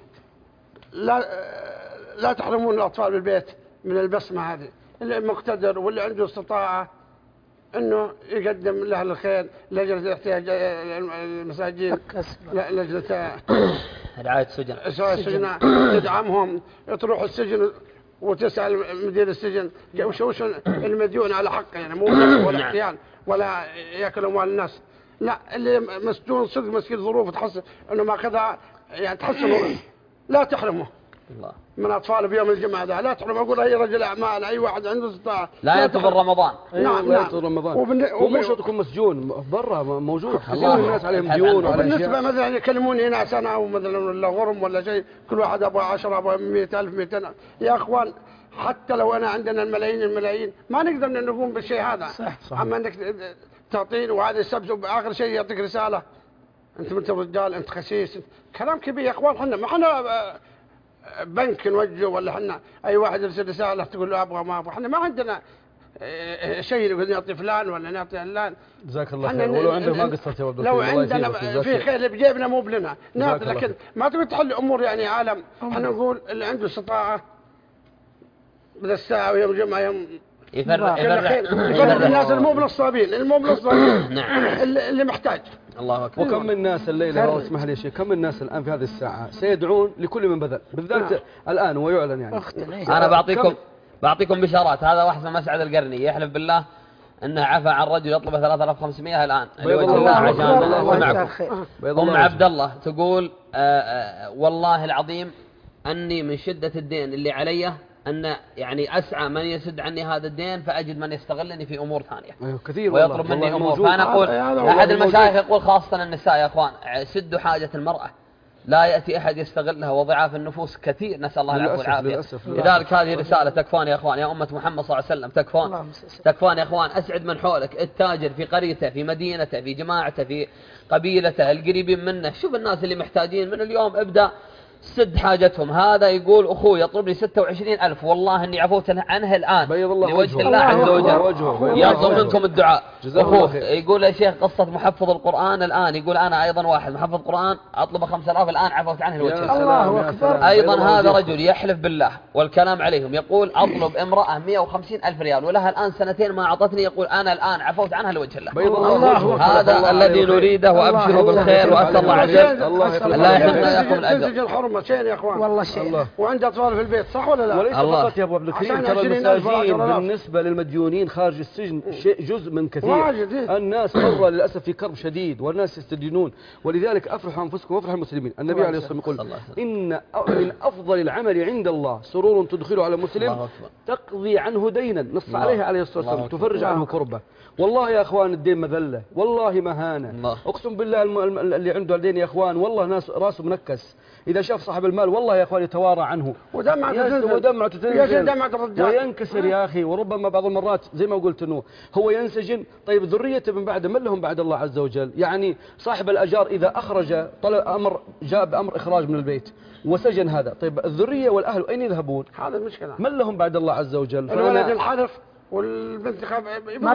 لا تحرمون الأطفال بالبيت من البسمة هذه. اللي مقتدر واللي عنده استطاعة انه يقدم لاهل الخير، لجنه الاحتياج المساجين، لجنه رعايه السجن تدعمهم، تروح السجن وتسال مدير السجن وش المديون على حقه، يعني مو ولا احتيال ولا ياكل اموال الناس، لا اللي مسجون صدق مسكين ظروف تحصل انه ما كذا يعني تحصلوا لا تحرمه الله من أطفال بيوم الجمعة ده. لا تحرم أقول أي رجل أعمال أي واحد عنده استطاعة لا ينتظر رمضان. نعم لا ينتظر رمضان. ومو شرط يكون مسجون برا موجود. كثير من الناس عليهم ديون وعلى أشياء. بالنسبة مثلا يكلموني ناس أنا أو مثلا ولا غرم ولا شيء كل واحد أبغى 10 أبغى 100,000 200,000 يا أخوان حتى لو أنا عندنا الملايين ما نقدر نقوم بالشيء هذا. صح. أما أنك تعطين وهذا السبب آخر شيء يعطيك رسالة أنت رجال أنت خسيس كلام كبير يا أخوان. حنا ما حنا بنك نوجه ولا حنا اي واحد يرسل رساله تقول له ابغى ما ابغى. احنا ما عندنا شيء نقول نعطي فلان ولا نعطي علان. جزاك الله خير. ولو عندك ما قصرت يا ولد لو عندنا في خير اللي بجيبنا مو بلنا نعطي، لكن ما تبي تحل امور يعني عالم. احنا نقول اللي عنده استطاعه بدل الساعه ويوم الجمعه يوم يفرق الناس المو بنصابين اللي محتاج. الله أكبر. وكم من الناس الليلة لو اسمح لي شيء، كم من الناس الآن في هذه الساعة سيدعون لكل من بذل بالذات الآن ويعلن يعني. أنا بعطيكم بشارات. هذا واحد من مسعد القرني يحلف بالله أنه عفى عن رجل يطلب 3500 الآن لوجه الله عشان سمعكم. أم عبد الله تقول والله العظيم أني من شدة الدين اللي علي أن يعني أسعى من يسد عني هذا الدين فأجد من يستغلني في أمور ثانية. كثير ويطلب مني أمور. فأنا أقول أحد المشايخ يقول خاصة النساء يا أخوان سدوا حاجة المرأة لا يأتي أحد يستغلها وضعاف النفوس كثير نسأل الله العفو والعافية. لذلك هذه رسالة تكفون يا أخوان يا أمة محمد صلى الله عليه وسلم تكفون يا أخوان. أسعد من حولك التاجر في قريته في مدينته في جماعته في قبيلته القريبين منه. شوف الناس اللي محتاجين من اليوم ابدأ سد حاجتهم. هذا يقول أخوي يطلب لي 26,000 والله إني عفوت عنه الآن لوجه الله عز وجل يطلب منكم الدعاء. أخوه يقول يا شيخ قصة محفظ القرآن الآن يقول أنا أيضا واحد محفظ قرآن أطلب 5,000 الآن عفوت عنه لوجه الله. أيضا هذا رجل يحلف بالله والكلام عليهم يقول أطلب امرأة 150,000 ريال ولها الآن 2 ما أعطتني يقول أنا الآن عفوت عنها لوجه الله. هذا الذي نريده وأبشروا بالخير وأسأل الله عز وجل لا يحرمنا لكم الأجر. شيء يا اخوان والله شيء وعند اطفال في البيت صح ولا لا؟ وليس فقط يا ابو عبد الكريم ترى المساجين بالنسبه للمديونين خارج السجن شيء جزء من كثير. الناس مرة للاسف في كرب شديد والناس يستدينون ولذلك افرحوا انفسكم وافرحوا المسلمين. النبي عليه الصلاه والسلام يقول ان من افضل العمل عند الله سرور تدخله على مسلم تقضي عنه دينا نص عليه عليه الصلاه والسلام تفرج عنه كربه. والله يا اخوان الدين مذله والله مهانه. اقسم بالله اللي عنده الدين يا اخوان والله ناس راسه منكس إذا شاف صاحب المال والله يا أخوان يتوارى عنه ودمعته تنزل وينكسر يا أخي. وربما بعض المرات زي ما قلت أنه هو ينسجن. طيب ذريته من بعد من لهم بعد الله عز وجل؟ يعني صاحب الأجار إذا أخرج طلب أمر جاء بأمر إخراج من البيت وسجن هذا، طيب الذرية والأهل أين يذهبون؟ هذا المشكلة. من لهم بعد الله عز وجل؟ الولد الحرف والبنت ما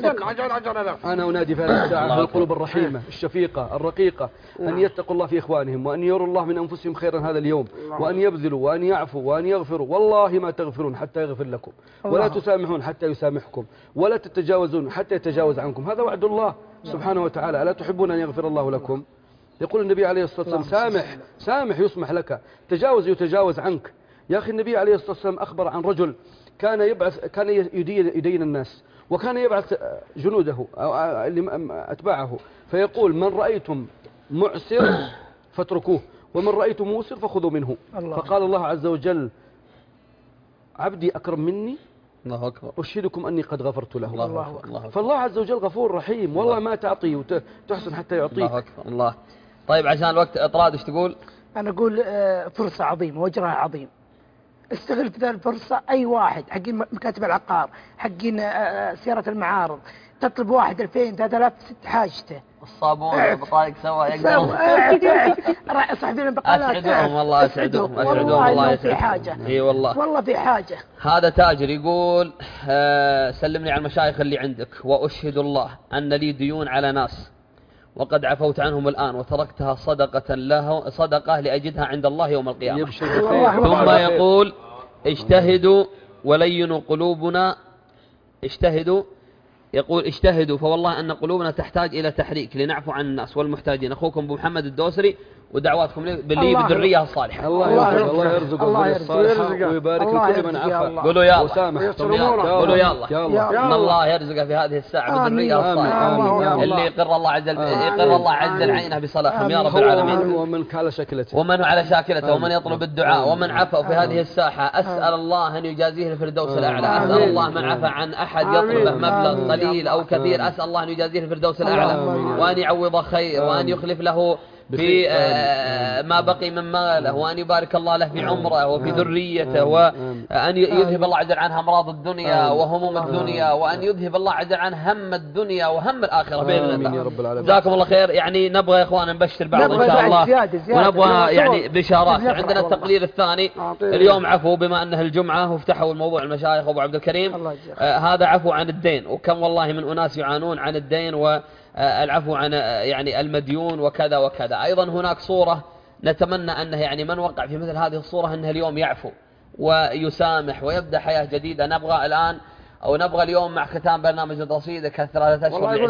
أنا أنادي في هذه الساعة في القلوب الرحيمة الشفيقة الرقيقة أن يتقوا الله في إخوانهم وأن يروا الله من أنفسهم خيرا هذا اليوم وأن يبذلوا وأن يعفوا وأن يغفروا. والله ما تغفرون حتى يغفر لكم ولا تسامحون حتى يسامحكم ولا تتجاوزون حتى يتجاوز عنكم. هذا وعد الله سبحانه وتعالى. ألا تحبون أن يغفر الله لكم؟ يقول النبي عليه الصلاة والسلام سامح يسمح لك تجاوز يتجاوز عنك. يا أخي النبي عليه الصلاة والسلام أخبر عن رجل كان يدين الناس وكان يبعث جنوده أو اللي أتباعه فيقول من رأيتم معسر فاتركوه ومن رأيت موسر فخذوا منه. فقال الله عز وجل عبدي أكرم مني الله أكبر أشهدكم أني قد غفرت له. الله أكبر. فالله عز وجل غفور رحيم، والله ما تعطي وتحسن حتى يعطيك. الله أكبر الله. طيب عشان الوقت إطراد إيش تقول؟ أنا أقول فرصة عظيمة وأجرها عظيم. استغل في ذا الفرصة، أي واحد حقين مكاتب العقار، حقين سيارة المعارض، تطلب واحد 2000 3000 ست حاجته. الصابون والبطايق سوا يقدرون. صاحبين البقالات أسعدهم والله، أسعدهم والله في حاجة. إي والله في حاجة. هذا تاجر يقول سلمني على المشايخ اللي عندك وأشهد الله أن لي ديون على ناس وقد عفوت عنهم الآن وتركتها صدقة لأجدها عند الله يوم القيامة. ثم يقول اجتهدوا ولينوا قلوبنا، اجتهدوا فوالله أن قلوبنا تحتاج إلى تحريك لنعفو عن الناس والمحتاجين. أخوكم أبو محمد الدوسري ودعواتكم لي بالذرية الصالحة. الله يرزق الذرية الصالحة ويبارك لكل من عفا. قولوا يا الله وسامح. قولوا يا الله إن الله يرزق في هذه الساعة بالذرية الصالحة اللي يقر الله عز عينه بصلاحهم يا رب العالمين. ومن على شكلته ومن يطلب الدعاء ومن عفا في هذه الساحة أسأل الله أن يجازيه الفردوس الأعلى. أسأل الله من عفا عن أحد يطلبه مبلغ قليل أو كبير أسأل الله أن يجازيه الفردوس الأعلى وأن يعوض خير وأن يخلف له في ما بقي من ماله وأن يبارك الله له في عمره وفي ذريته وأن يذهب الله عز وجل عنها أمراض الدنيا وهموم الدنيا وأن يذهب الله عز وجل عن هم الدنيا وهم الآخرة بإذن الله. جزاكم الله خير. يعني نبغى يا إخوان نبشر بعض إن شاء الله ونبغى يعني بشارات. عندنا التقرير الثاني اليوم عفو بما أنه الجمعة وافتحوا الموضوع المشايخ أبو عبد الكريم. هذا عفو عن الدين، وكم والله من أناس يعانون عن الدين والعفو عن يعني المديون وكذا وكذا. أيضا هناك صورة نتمنى أنه يعني من وقع في مثل هذه الصورة أنه اليوم يعفو ويسامح ويبدأ حياة جديدة. نبغى الآن أو نبغى اليوم مع ختام برنامج الرصيد كثلاثة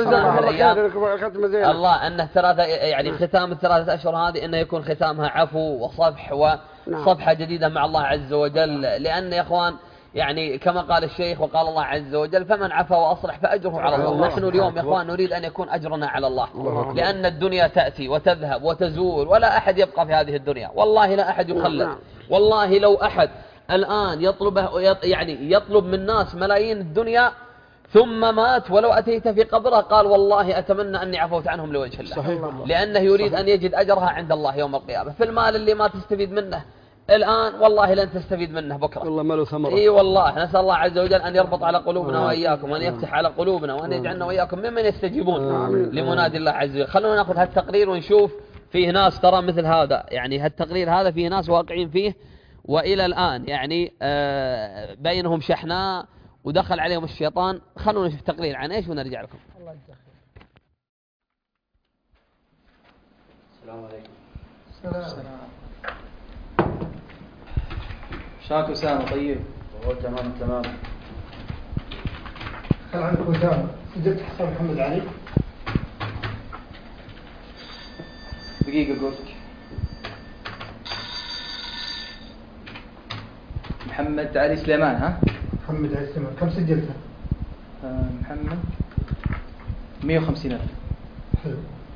أشهر الله أنه ثلاثة يعني ختام الثلاثة أشهر هذه أنه يكون ختامها عفو وصفح وصفحة جديدة مع الله عز وجل. لأن يا إخوان يعني كما قال الشيخ وقال الله عز وجل فمن عفا وأصلح فأجره على الله. نحن اليوم يا إخوان نريد أن يكون أجرنا على الله لأن الدنيا تأتي وتذهب وتزول ولا أحد يبقى في هذه الدنيا. والله لا أحد يخلد. والله لو أحد الآن يطلب من الناس ملايين الدنيا ثم مات ولو أتيت في قبره قال والله أتمنى أني عفوت عنهم لوجه الله لأنه يريد أن يجد أجرها عند الله يوم القيامة. في المال اللي ما تستفيد منه الآن والله لن تستفيد منه بكرة. والله ما له ثمرة. إي والله نسأل الله عز وجل أن يربط على قلوبنا وإياكم وأن يفتح على قلوبنا وأن يجعلنا وإياكم ممن يستجيبون لمنادي الله عز وجل. خلونا نأخذ هالتقرير ونشوف فيه ناس ترى مثل هذا يعني هالتقرير هذا فيه ناس واقعين فيه وإلى الآن يعني بينهم شحناء ودخل عليهم الشيطان. خلونا نشوف تقرير عن إيش ونرجع لكم. السلام عليكم. السلام. شاك أسامة طيب؟ تمام. خل عنك أسامة. سجلت حساب محمد علي؟ دقيقة قلت محمد علي سليمان. ها؟ محمد علي سليمان. كم سجلتها؟ محمد 150,000. حلو.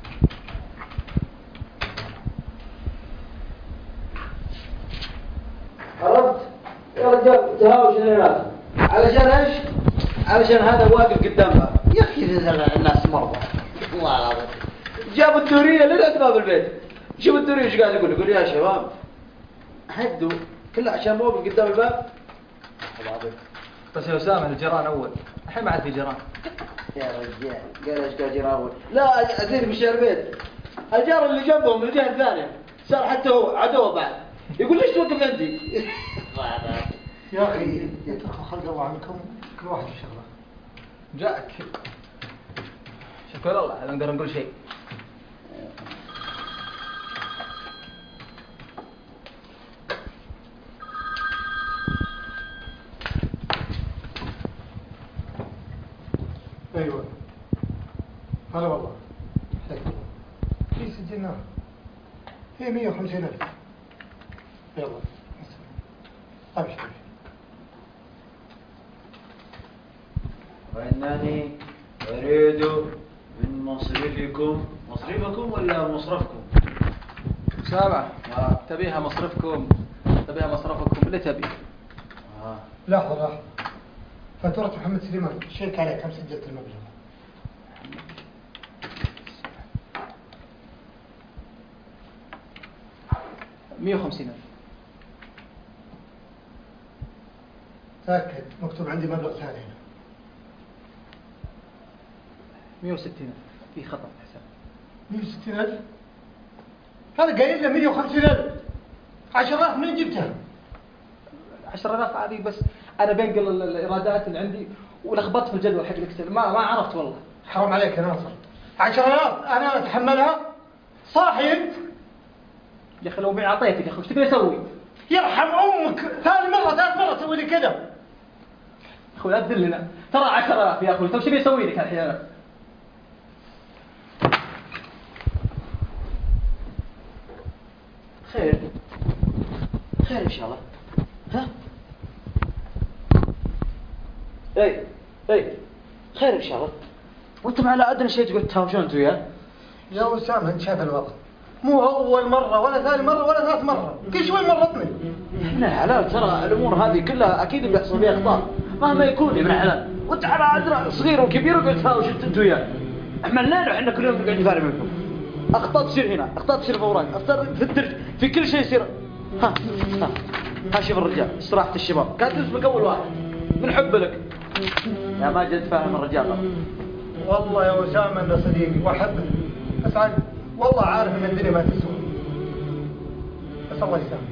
عرفت يا رجال تهاوش الناس علشان ايش؟ علشان هذا واقف قدامها يا اخي الناس مرضى والله العظيم. جابوا الدوريه لين باب البيت. شوف الدوريه ايش قاعد يقول يا شباب هدوا كله عشان موقف قدام الباب. بس يا اسامه الجيران اول الحين ما عاد في جيران يا رجال. قال ايش قال جيران اول؟ لا ازيد في الشارع البيت الجار اللي جنبهم من الجهه الثانيه صار حتى هو عدوه بعد يقول ليش توقف عندي؟ يا أخي يتركوا خلق الله عنكم كل واحد بشغله. جاءك شكرا الله هذا نقدر نقول شيء. أيوة هلا والله. في سجلناه في 150,000. يلا أبشر. وإنني أريد من مصرفكم ولا مصرفكم سامع تبيها مصرفكم، تبيها مصرفكم اللي تبي. لحظة فاتورة محمد سليمان شيك عليك كم سجلت المبلغ؟ 150,000. تأكد مكتوب عندي مبلغ ثاني هنا. 160,000 في خطأ في الحساب. 160,000 هذا قايل له 150,000. 10,000 منين جبتها؟ 10,000 هذه بس أنا بنقل الإيرادات اللي عندي ولخبطت في الجدول حق الإكسل ما عرفت والله. حرام عليك يا ناصر. 10,000 أنا أتحملها؟ صاحي أنت؟ يا أخي لو معي أعطيتك يا أخي وش تبي أسوي؟ يرحم أمك ثالث مرة تسوي لي كذا. أخوي لا تدلنا ترى 10,000 يا أخوي. طيب وش تبي أسوي لك الحين؟ خير إن شاء الله. ها؟ إيه خير إن شاء الله. وأنت ما لا أدري شيء تقول تهاوشون أنت وياه؟ يا أسامة أنت شايف الوضع مو أول مرة ولا ثاني مرة ولا ثالث مرة، كل شوي مرتني. ابن الحلال ترى الأمور هذه كلها أكيد بيحصل فيها أخطاء مهما يكون يا ابن الحلال، وأنت على أدرى صغير وكبير وقاعد تهاوش أنت وياه. إحنا الليل وإحنا كل يوم قاعد نفارق منكم. أخطاء تصير هنا، أخطاء تصير في أوراق، أخطاء في الدرج، في كل شيء يصير. ها شوف الرجال استراحة الشباب كانت تسبق أول واحد من حب لك يا ماجد. فاهم الرجال والله يا أسامة أنت صديقي وأحبك، بس عاد والله عارف أن الدنيا ما تسوى، بس الله يسامحك.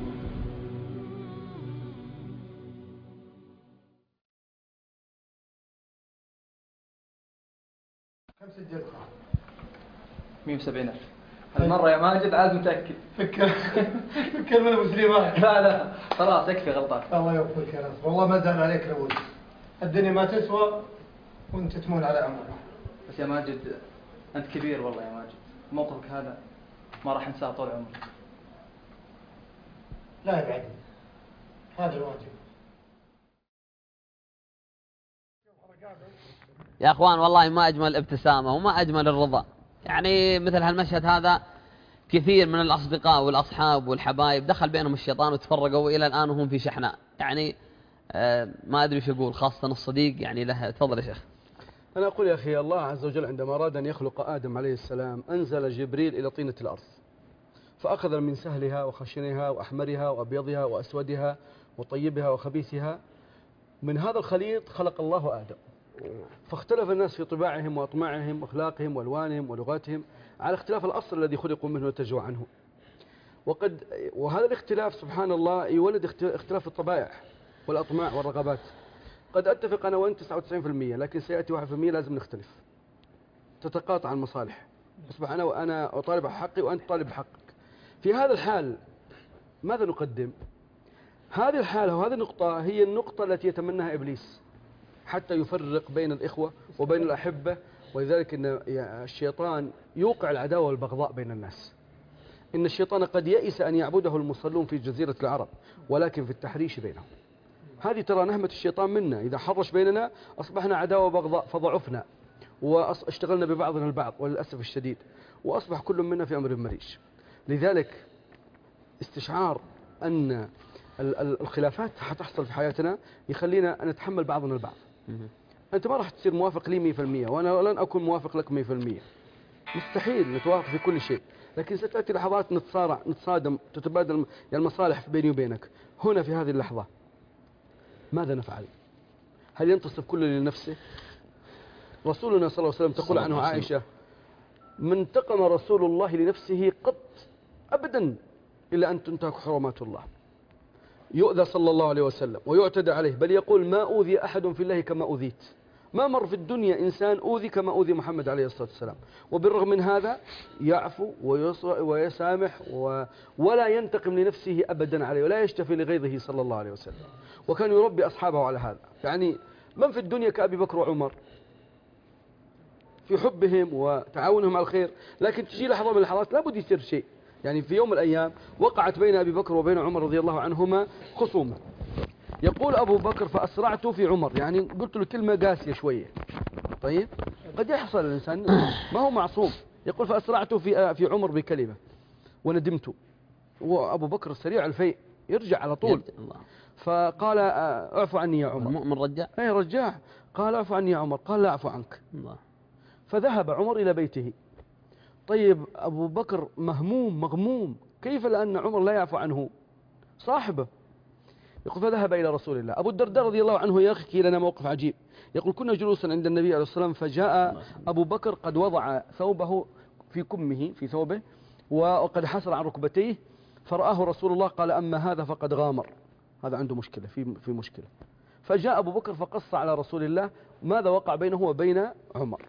كم سجلت؟ 170,000. هالمرة يا ماجد عاد متأكد. فكر من أبو سليمان. لا خلاص يكفي غلطات. الله يوفقك يا ناصر، والله ما زال عليك لوجه. الدنيا ما تسوى وأنت تمون على أمرك. بس يا ماجد أنت كبير والله يا ماجد، موقفك هذا ما راح انساه طول عمري. لا يبعد هذا الواجب. يا أخوان والله ما أجمل الابتسامة وما أجمل الرضا. يعني مثل هالمشهد هذا كثير من الأصدقاء والأصحاب والحبايب دخل بينهم الشيطان وتفرقوا إلى الآن وهم في شحناء. يعني ما أدري شو أقول، خاصة الصديق يعني له. تفضل يا شيخ. أنا أقول يا أخي الله عز وجل عندما أراد أن يخلق آدم عليه السلام أنزل جبريل إلى طينة الأرض فأخذ من سهلها وخشنها وأحمرها وأبيضها وأسودها وطيبها وخبيثها. من هذا الخليط خلق الله آدم، فاختلف الناس في طباعهم وأطماعهم وأخلاقهم وألوانهم ولغاتهم على اختلاف الأصل الذي خلقوا منه وتجوا عنه. وهذا الاختلاف سبحان الله يولد اختلاف الطبائع والأطماع والرغبات. قد أتفق أنا وأنت 99%، لكن سيأتي 1% لازم نختلف، تتقاطع المصالح، أصبح أنا أطالب بحقي وأنت طالب بحقك. في هذا الحال ماذا نقدم؟ هذه الحالة وهذه النقطة هي النقطة التي يتمناها إبليس حتى يفرق بين الإخوة وبين الأحبة. ولذلك إن الشيطان يوقع العداوة والبغضاء بين الناس. إن الشيطان قد يئس أن يعبده المصلون في جزيرة العرب، ولكن في التحريش بينهم. هذه ترى نهمة الشيطان منا، إذا حرش بيننا أصبحنا عداوة وبغضاء فضعفنا واشتغلنا ببعضنا البعض وللأسف الشديد، وأصبح كل منا في أمر مريش. لذلك استشعار أن الخلافات حتحصل في حياتنا يخلينا نتحمل بعضنا البعض. أنت ما راح تصير موافق لي 100%، وأنا لن أكون موافق لك 100%. مستحيل نتوافق في كل شيء، لكن ستأتي لحظات نتصارع نتصادم تتبادل المصالح بيني وبينك. هنا في هذه اللحظة ماذا نفعل؟ هل ينتصف كل لنفسه؟ رسولنا صلى الله عليه وسلم تقول عنه عائشة: ما انتقم رسول الله لنفسه قط أبدا إلا أن تنتهك حرمات الله. يؤذى صلى الله عليه وسلم ويعتدى عليه، بل يقول: ما أوذي أحد في الله كما أوذيت. ما مر في الدنيا إنسان أوذي كما أوذي محمد عليه الصلاة والسلام. وبالرغم من هذا يعفو ويسامح ولا ينتقم لنفسه أبدا عليه، ولا يشتفي لغيظه صلى الله عليه وسلم. وكان يربي أصحابه على هذا. يعني من في الدنيا كأبي بكر وعمر في حبهم وتعاونهم على الخير، لكن تجي لحظة من اللحظات لابد يصير شيء. يعني في يوم من الأيام وقعت بين أبي بكر وبين عمر رضي الله عنهما خصومة. يقول أبو بكر: فأسرعت في عمر، يعني قلت له كلمة قاسية شوية. طيب قد يحصل الإنسان ما هو معصوم. يقول: فأسرعت في عمر بكلمة. وندمت. وأبو بكر سريع الفيء يرجع على طول. فقال اعفو عني يا عمر. المؤمن رجاع؟ أي رجاع. قال اعفو عني يا عمر. قال لا أعفو عنك. الله. فذهب عمر إلى بيته. طيب أبو بكر مهموم مغموم، كيف لأن عمر لا يعفو عنه صاحبه؟ يقول فذهب إلى رسول الله. أبو الدرداء رضي الله عنه يحكي لنا موقف عجيب. يقول كنا جلوسا عند النبي عليه الصلاة والسلام، فجاء أبو بكر قد وضع ثوبه في كمه في ثوبه وقد حسر عن ركبتيه، فرآه رسول الله قال أما هذا فقد غامر، هذا عنده مشكلة في مشكلة. فجاء أبو بكر فقص على رسول الله ماذا وقع بينه وبين عمر.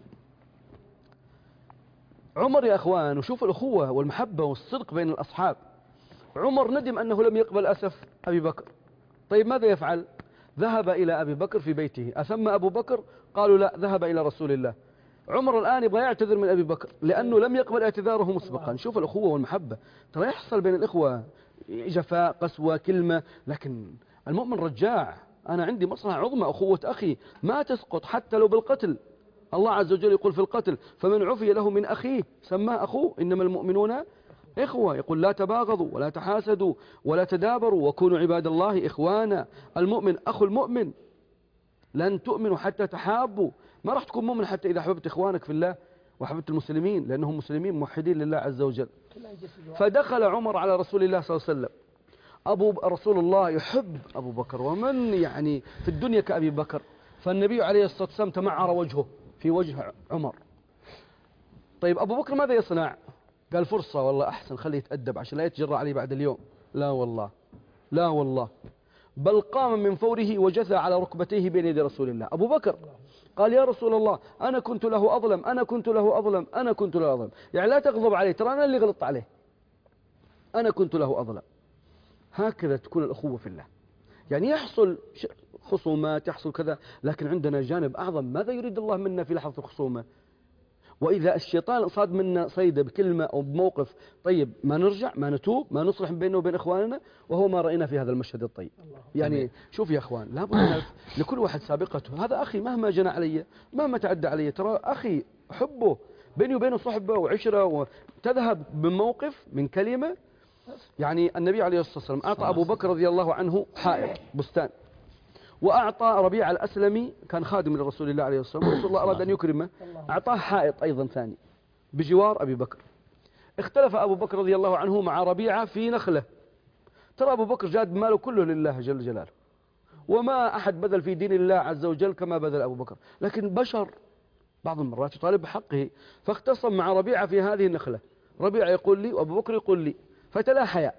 عمر يا أخوان، وشوف الأخوة والمحبة والصدق بين الأصحاب. عمر ندم أنه لم يقبل أسف أبي بكر. طيب ماذا يفعل؟ ذهب إلى أبي بكر في بيته. أثم أبو بكر؟ قالوا لا، ذهب إلى رسول الله. عمر الآن يبغى يعتذر من أبي بكر لأنه لم يقبل اعتذاره مسبقا. شوف الأخوة والمحبة، ترى يحصل بين الإخوة جفاء قسوة كلمة، لكن المؤمن رجاع. أنا عندي مصلحة عظمى، أخوة أخي ما تسقط حتى لو بالقتل. الله عز وجل يقول في القتل فمن عفي له من أخيه سماه أخوه، إنما المؤمنون إخوة. يقول لا تباغضوا ولا تحاسدوا ولا تدابروا وكونوا عباد الله إخوانا. المؤمن أخو المؤمن. لن تؤمنوا حتى تحابوا. ما راح تكون مؤمن حتى إذا حببت إخوانك في الله وحببت المسلمين، لأنهم مسلمين موحدين لله عز وجل. فدخل عمر على رسول الله صلى الله عليه وسلم. رسول الله يحب أبو بكر، ومن يعني في الدنيا كأبي بكر. فالنبي عليه الصلاة والسلام تمعر وجهه في وجه عمر. طيب أبو بكر ماذا يصنع؟ قال فرصة والله أحسن خليه يتأدب عشان لا يتجرأ علي بعد اليوم. لا والله، لا والله، بل قام من فوره وجثى على ركبتيه بين يدي رسول الله. أبو بكر قال يا رسول الله أنا كنت له أظلم، أنا كنت له أظلم، أنا كنت له أظلم. يعني لا تغضب عليه، ترى أنا اللي غلطت عليه، أنا كنت له أظلم. هكذا تكون الأخوة في الله. يعني يحصل خصومات، يحصل كذا، لكن عندنا جانب أعظم. ماذا يريد الله منا في لحظة الخصومة؟ وإذا الشيطان صاد منا صيدة بكلمة أو بموقف، طيب ما نرجع، ما نتوب، ما نصلح بيننا وبين إخواننا؟ وهو ما رأينا في هذا المشهد الطيب. يعني شوف يا إخوان، لابد نعرف لكل واحد سابقته. هذا أخي مهما جنى علي، مهما تعدى علي، ترى أخي أحبه، بيني وبينه صحبة وعشرة، وتذهب بموقف من كلمة. يعني النبي عليه الصلاة والسلام أعطى أبو بكر رضي الله عنه حائط بستان، وأعطى ربيع الأسلمي كان خادم لرسول الله عليه الصلاة والسلام، رسول الله أراد أن يكرمه، أعطاه حائط أيضا ثاني بجوار أبي بكر. اختلف أبو بكر رضي الله عنه مع ربيعة في نخلة. ترى أبو بكر جاد ماله كله لله جل جلاله، وما أحد بذل في دين الله عز وجل كما بذل أبو بكر، لكن بشر بعض المرات يطالب بحقه. فاختصم مع ربيعة في هذه النخلة. ربيعة يقول لي وأبو بكر يقول لي، فتلاحيا.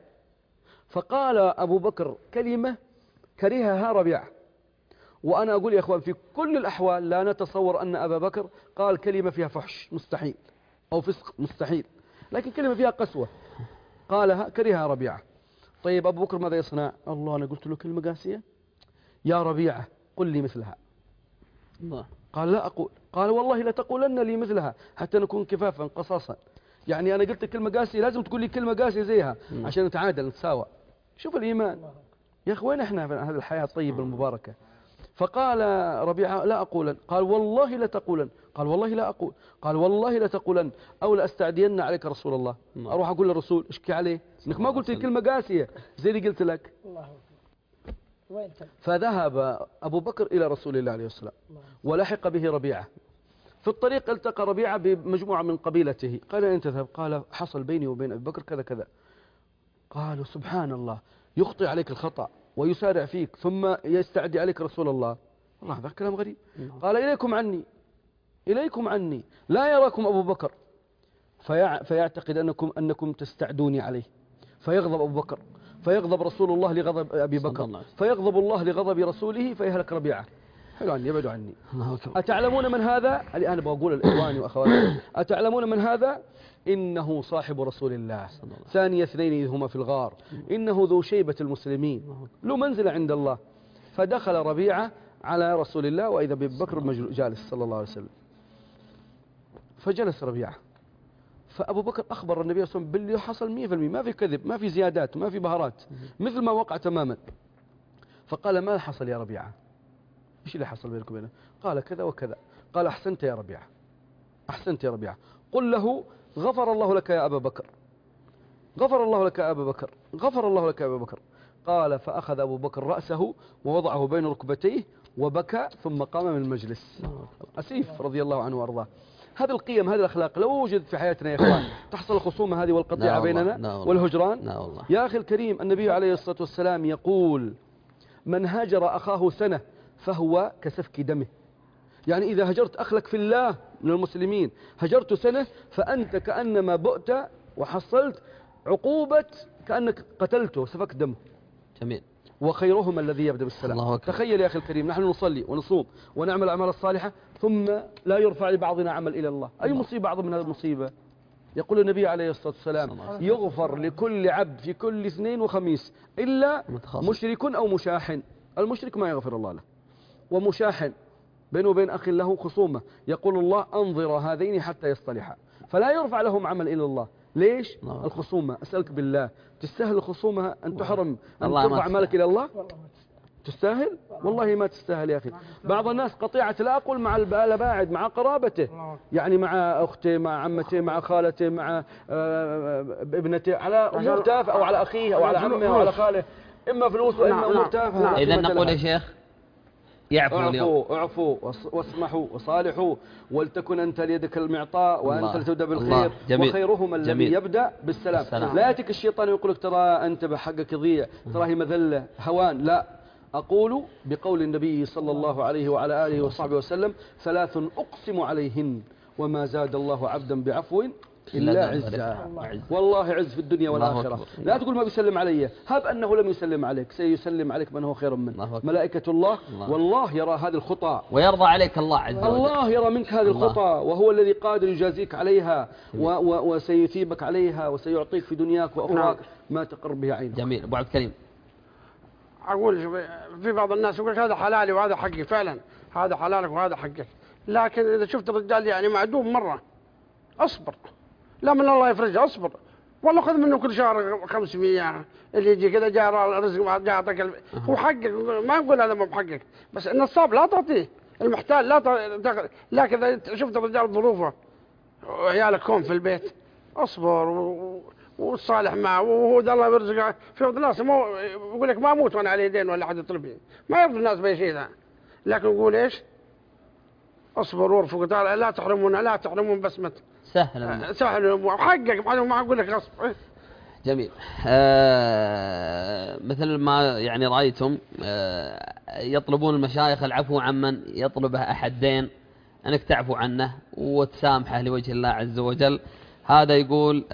فقال أبو بكر كلمة كرهها ربيعة. وأنا أقول يا أخوان في كل الأحوال لا نتصور أن أبا بكر قال كلمة فيها فحش، مستحيل، أو فسق، مستحيل، لكن كلمة فيها قسوة قالها كرهها ربيعة. طيب أبو بكر ماذا يصنع؟ الله، أنا قلت له كلمة قاسية، يا ربيعة قل لي مثلها. الله. قال لا أقول. قال والله لا تقولن لي مثلها حتى نكون كفافا قصاصا. يعني أنا قلت كلمة قاسية لازم تقول لي كلمة قاسية زيها عشان نتعادل نتساوى. شوف الإيمان يا أخوين، إحنا في هذه الحياة الطيبة المباركة. فقال ربيعة لا أقولن. قال والله لا تقولن. قال والله لا أقول. قال والله لا تقولن أو لأستعدين عليك رسول الله. أروح أقول للرسول اشكي عليه إنك ما قلت لي كلمة قاسية زي اللي قلت لك. فذهب أبو بكر إلى رسول الله عليه الصلاة والسلام ولحق به ربيعة. في الطريق التقى ربيعة بمجموعة من قبيلته. قال أين تذهب؟ قال حصل بيني وبين أبي بكر كذا كذا. قالوا سبحان الله، يخطئ عليك الخطأ ويسارع فيك ثم يستعدي عليك رسول الله. والله هذا كلام غريب. قال إليكم عني، إليكم عني، لا يراكم أبو بكر فيعتقد أنكم تستعدوني عليه، فيغضب أبو بكر، فيغضب رسول الله لغضب أبي بكر، فيغضب الله لغضب رسوله، فيهلك ربيعة. حلو عني، يبعدوا عني. أتعلمون من هذا؟ الآن بقول الإخواني وأخواتي، أتعلمون من هذا؟ إنه صاحب رسول الله، ثاني اثنين إذ هما في الغار، إنه ذو شيبة المسلمين، له منزل عند الله. فدخل ربيعة على رسول الله وإذا أبي بكر جالس صلى الله عليه وسلم. فجلس ربيعة، فأبو بكر أخبر النبي صلى الله عليه وسلم باللي حصل 100%، ما في كذب، ما في زيادات، ما في بهارات، مثل ما وقع تماما. فقال ما حصل يا ربيعة؟ إيش اللي حصل بينك وبينه؟ قال كذا وكذا. قال أحسنت يا ربيعة، أحسنت يا ربيعة، قل له غفر الله لك يا أبا بكر. غفر الله لك يا أبا بكر، غفر الله لك يا أبا بكر. قال فأخذ أبو بكر رأسه ووضعه بين ركبتيه وبكى ثم قام من المجلس. أسيف رضي الله عنه وأرضاه. هذه القيم، هذه الأخلاق لو وجدت في حياتنا يا إخوان تحصل الخصومة هذه والقطيعة بيننا والهجران. يا أخي الكريم، النبي عليه الصلاة والسلام يقول من هاجر أخاه سنة فهو كسفك دمه. يعني إذا هجرت أخلك في الله من المسلمين هجرت سنة فأنت كأنما بؤت وحصلت عقوبة كأنك قتلته سفك دمه. جميل. وخيرهم الذي يبدأ بالسلام. تخيل يا أخي الكريم، نحن نصلي ونصوم ونعمل الأعمال الصالحة ثم لا يرفع لبعضنا عمل إلى الله. أي مصيبة أعظم من هذه المصيبة؟ يقول النبي عليه الصلاة والسلام يغفر لكل عبد في كل اثنين وخميس إلا مشرك أو مشاحن. المشرك ما يغفر الله له، ومشاحن بينه وبين أخ له خصومة يقول الله أنظر هذين حتى يصطلحا، فلا يرفع لهم عمل إلى الله. ليش؟ الخصومة. أسألك بالله، تستاهل الخصومة أن تحرم أن ترفع عملك إلى الله؟ تستاهل؟ والله ما تستاهل يا أخي. بعض الناس قطيعة لا أقول مع الباعد، مع قرابته، يعني مع أخته، مع عمته، مع خالته، مع ابنته، على أمور تافهة، أو على أخيه أو على عمه أو على خاله، إما فلوس وإما أمور تافهة. إذا نقول يا شيخ اعفوا واسمحوا وصالحوا ولتكن أنت ليدك المعطاء وأنت لتبدأ بالخير. وخيرهم الذي يبدأ بالسلام. لا يأتيك الشيطان ويقول لك ترى أنت بحقك يضيع، ترى هي مذلة هوان. لا، أقول بقول النبي صلى الله عليه وعلى آله وصحبه وسلم 3 أقسم عليهن وما زاد الله عبدا بعفو إلا عزا. والله عز في الدنيا والآخرة. لا تقول ما بيسلم علي، هب أنه لم يسلم عليك سيسلم عليك من هو خير منه. ملائكة الله والله يرى هذه الخطى ويرضى عليك الله عز وجل. الله يرى منك هذه الخطى وهو الذي قادر يجازيك عليها وسيثيبك عليها وسيعطيك في دنياك وأخراك ما تقر به عينك. جميل. أبو عبد الكريم، أقول في بعض الناس يقول هذا حلالي وهذا حقي، فعلا هذا حلالك وهذا حقك، لكن إذا شفت الرجال يعني معدوم مرة أصبر، لا من الله يفرجها، أصبر والله خذ منه كل شهر 500 اللي يجي كذا جاء الرزق جاء أعطاك هو حقك، ما نقول هذا مو بحقك، بس النصاب لا تعطيه، المحتاج لا تعطيه. لكن إذا شفت الرجال ظروفه وعيالك كون في البيت أصبر والصالح معه وهو ده الله يرزقه. في بعض الناس مو يقول لك ما أموت وأنا على يدين ولا أحد يطلبني، ما يرضى الناس بأي شيء ذا، لكن يقول إيش؟ أصبر وارفق تعالى لا تحرمون بسمة سهل وحقك ما أقول لك غصب. جميل. مثل ما يعني رأيتم يطلبون المشايخ العفو عمن يطلبه أحد دين، أنك تعفو عنه وتسامحه لوجه الله عز وجل. هذا يقول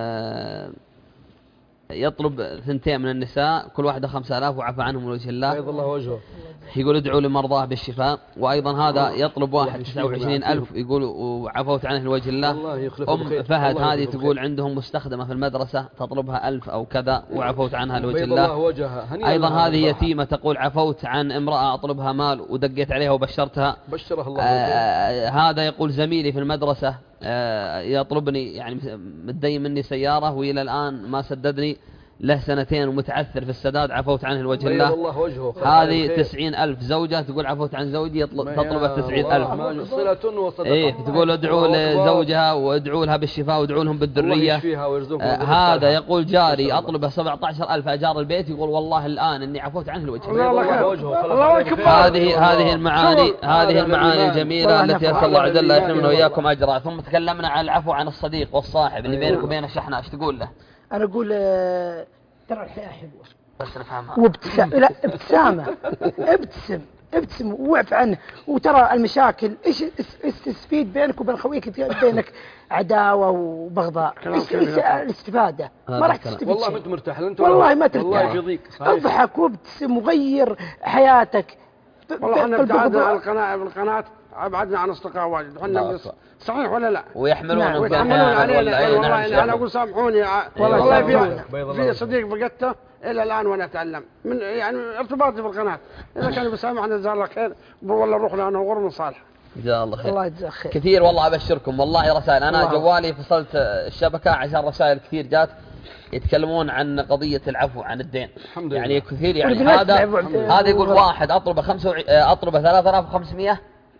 يطلب 2 من النساء كل واحدة 5000 وعفى عنهم لوجه الله. بيض الله وجهه. يقول ادعوا لمرضاه بالشفاء. وأيضا هذا يطلب واحد 29000 يقول وعفوت عنه لوجه الله. أم فهد هذه تقول عندهم مستخدمة في المدرسة تطلبها 1000 أو كذا وعفوت عنها لوجه الله. أيضا هذه يتيمة تقول عفوت عن امرأة أطلبها مال ودقيت عليها وبشرتها. بشرها الله. هذا يقول زميلي في المدرسة يطلبني يعني متدين مني سيارة وإلى الآن ما سددني، له 2 ومتعثر في السداد عفوت عنه لوجه الله. هذه 90,000 زوجة تقول عفوت عن زوجي تطلب 90,000. صلة وصدقة. إيه تقول ادعوا لزوجها وادعوا لها بالشفاء وادعوا لهم بالذرية. هذا يقول جاري أطلبه 17,000 أجار البيت، يقول والله الآن إني عفوت عنه لوجه الله. هذه المعاني الجميلة التي أسأل الله عز وجل يحرمنا وإياكم أجرها. ثم تكلمنا عن العفو عن الصديق والصاحب اللي بينك وبين الشحناء، ايش تقول له؟ أنا أقول ترى الحياة حلوة بس نفهمها لا ابتسامة ابتسم واعف عنه. وترى المشاكل ايش تستفيد بينك وبين خويك؟ بينك عداوة وبغضاء، ايش الاستفادة؟ ما راح تستفيد والله ما انت مرتاح، والله ما ترتاح. اضحك وابتسم وغير حياتك. والله احنا ابتعدنا القناة أبعدنا عن أصدقاء واجد، احنا صحيح ولا لا؟ ويحملون علينا. والله أنا أقول سامحوني والله في صديق فقدته إلى الآن وأنا أتعلم من يعني ارتباطي بالقناة، إذا كان بيسامحنا جزاه الله خير والله نروح لنا غرم صالح. جزاه الله خير. الله يجزاك خير. كثير والله أبشركم والله رسائل، أنا جوالي فصلت الشبكة عشان رسائل كثير جات يتكلمون عن قضية العفو عن الدين. يعني كثير يعني هذا يقول واحد أطلب 3500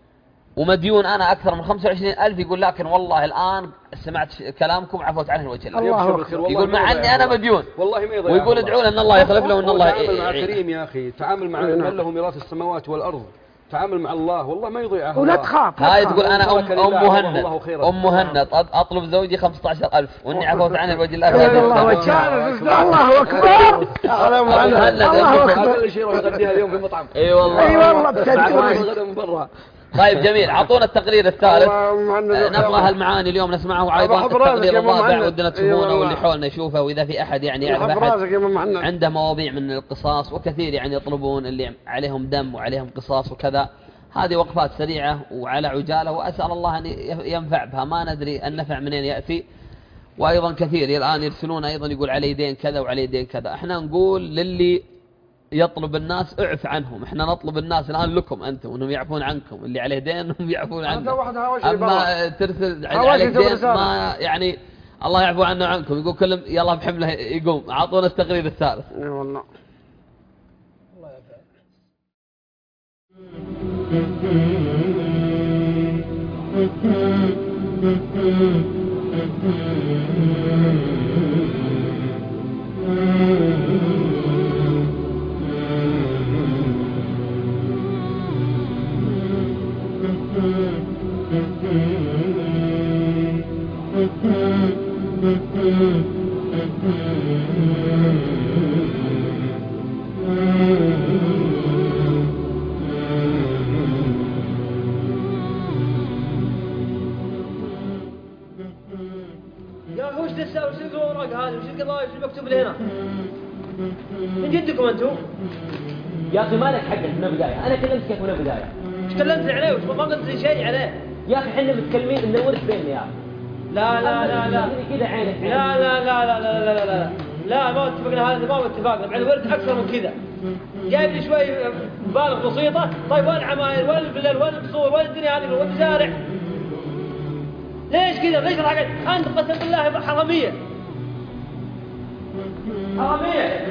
ومديون أنا أكثر من 25,000 يقول لكن والله الآن سمعت كلامكم عفوت عنه وجه الله. يقول مع أني أنا مديون والله ما يضيع، ويقول ادعوا أن الله يخلف له وأن الله تعامل مع كريم يا أخي، تعامل مع من له ميراث السماوات والأرض، تعامل مع الله والله ما يضيعها. ولا تخاف. هاي تقول أنا أم مهند أطلب زوجي 15,000 وإني عفوت عنه وجه الله. الله أكبر. الله أكبر. أقل شيء راح يغديها اليوم في المطعم. أي والله. أي والله بتدري. من برا. طيب جميل، أعطونا التقرير الثالث. نبغى هالمعاني اليوم نسمعه أيضا التقرير الرابع ودنا تشوفونه واللي حولنا يشوفه، وإذا في أحد يعني يعرف أحد عنده مواضيع من القصاص، وكثير يعني يطلبون اللي عليهم دم وعليهم قصاص وكذا. هذه وقفات سريعة وعلى عجالة، وأسأل الله أن ينفع بها، ما ندري النفع منين يأتي. وأيضا كثير الآن يرسلون أيضا يقول علي دين كذا وعلي دين كذا. احنا نقول للي يطلب الناس اعف عنهم، احنا نطلب الناس الآن لكم أنتم أنهم يعفون عنكم، اللي عليه دين أنهم يعفون عنكم. أما ترسل عليك دين ما يعني الله يعفو عنه عنكم، يقول كلهم يلا بحمله يقوم. أعطونا التقرير الثالث. والله وش تسوي؟ وش الورق هذه؟ وش القضايا؟ وش المكتوب لي هنا؟ من جدكم انتم؟ يا اخي مالك حق من البدايه، انا كلمتك من البدايه. ايش كلمتني عليه؟ وش ما قلت لي شيء عليه؟ يا اخي احنا متكلمين ان الورث بيننا يا اخي. لا لا لا لا كذا عينك. لا لا لا لا لا لا لا لا ما اتفقنا، هذا ما اتفقنا مع الورث اكثر من كذا. جايب لي شوي مبالغ بسيطه. طيب وين العماير؟ وين الفلل؟ وين القصور؟ وين الدنيا هذه؟ وين المزارع؟ ليش كذا؟ ليش الحاجات؟ أنت قسم بالله حرامية. حرامية.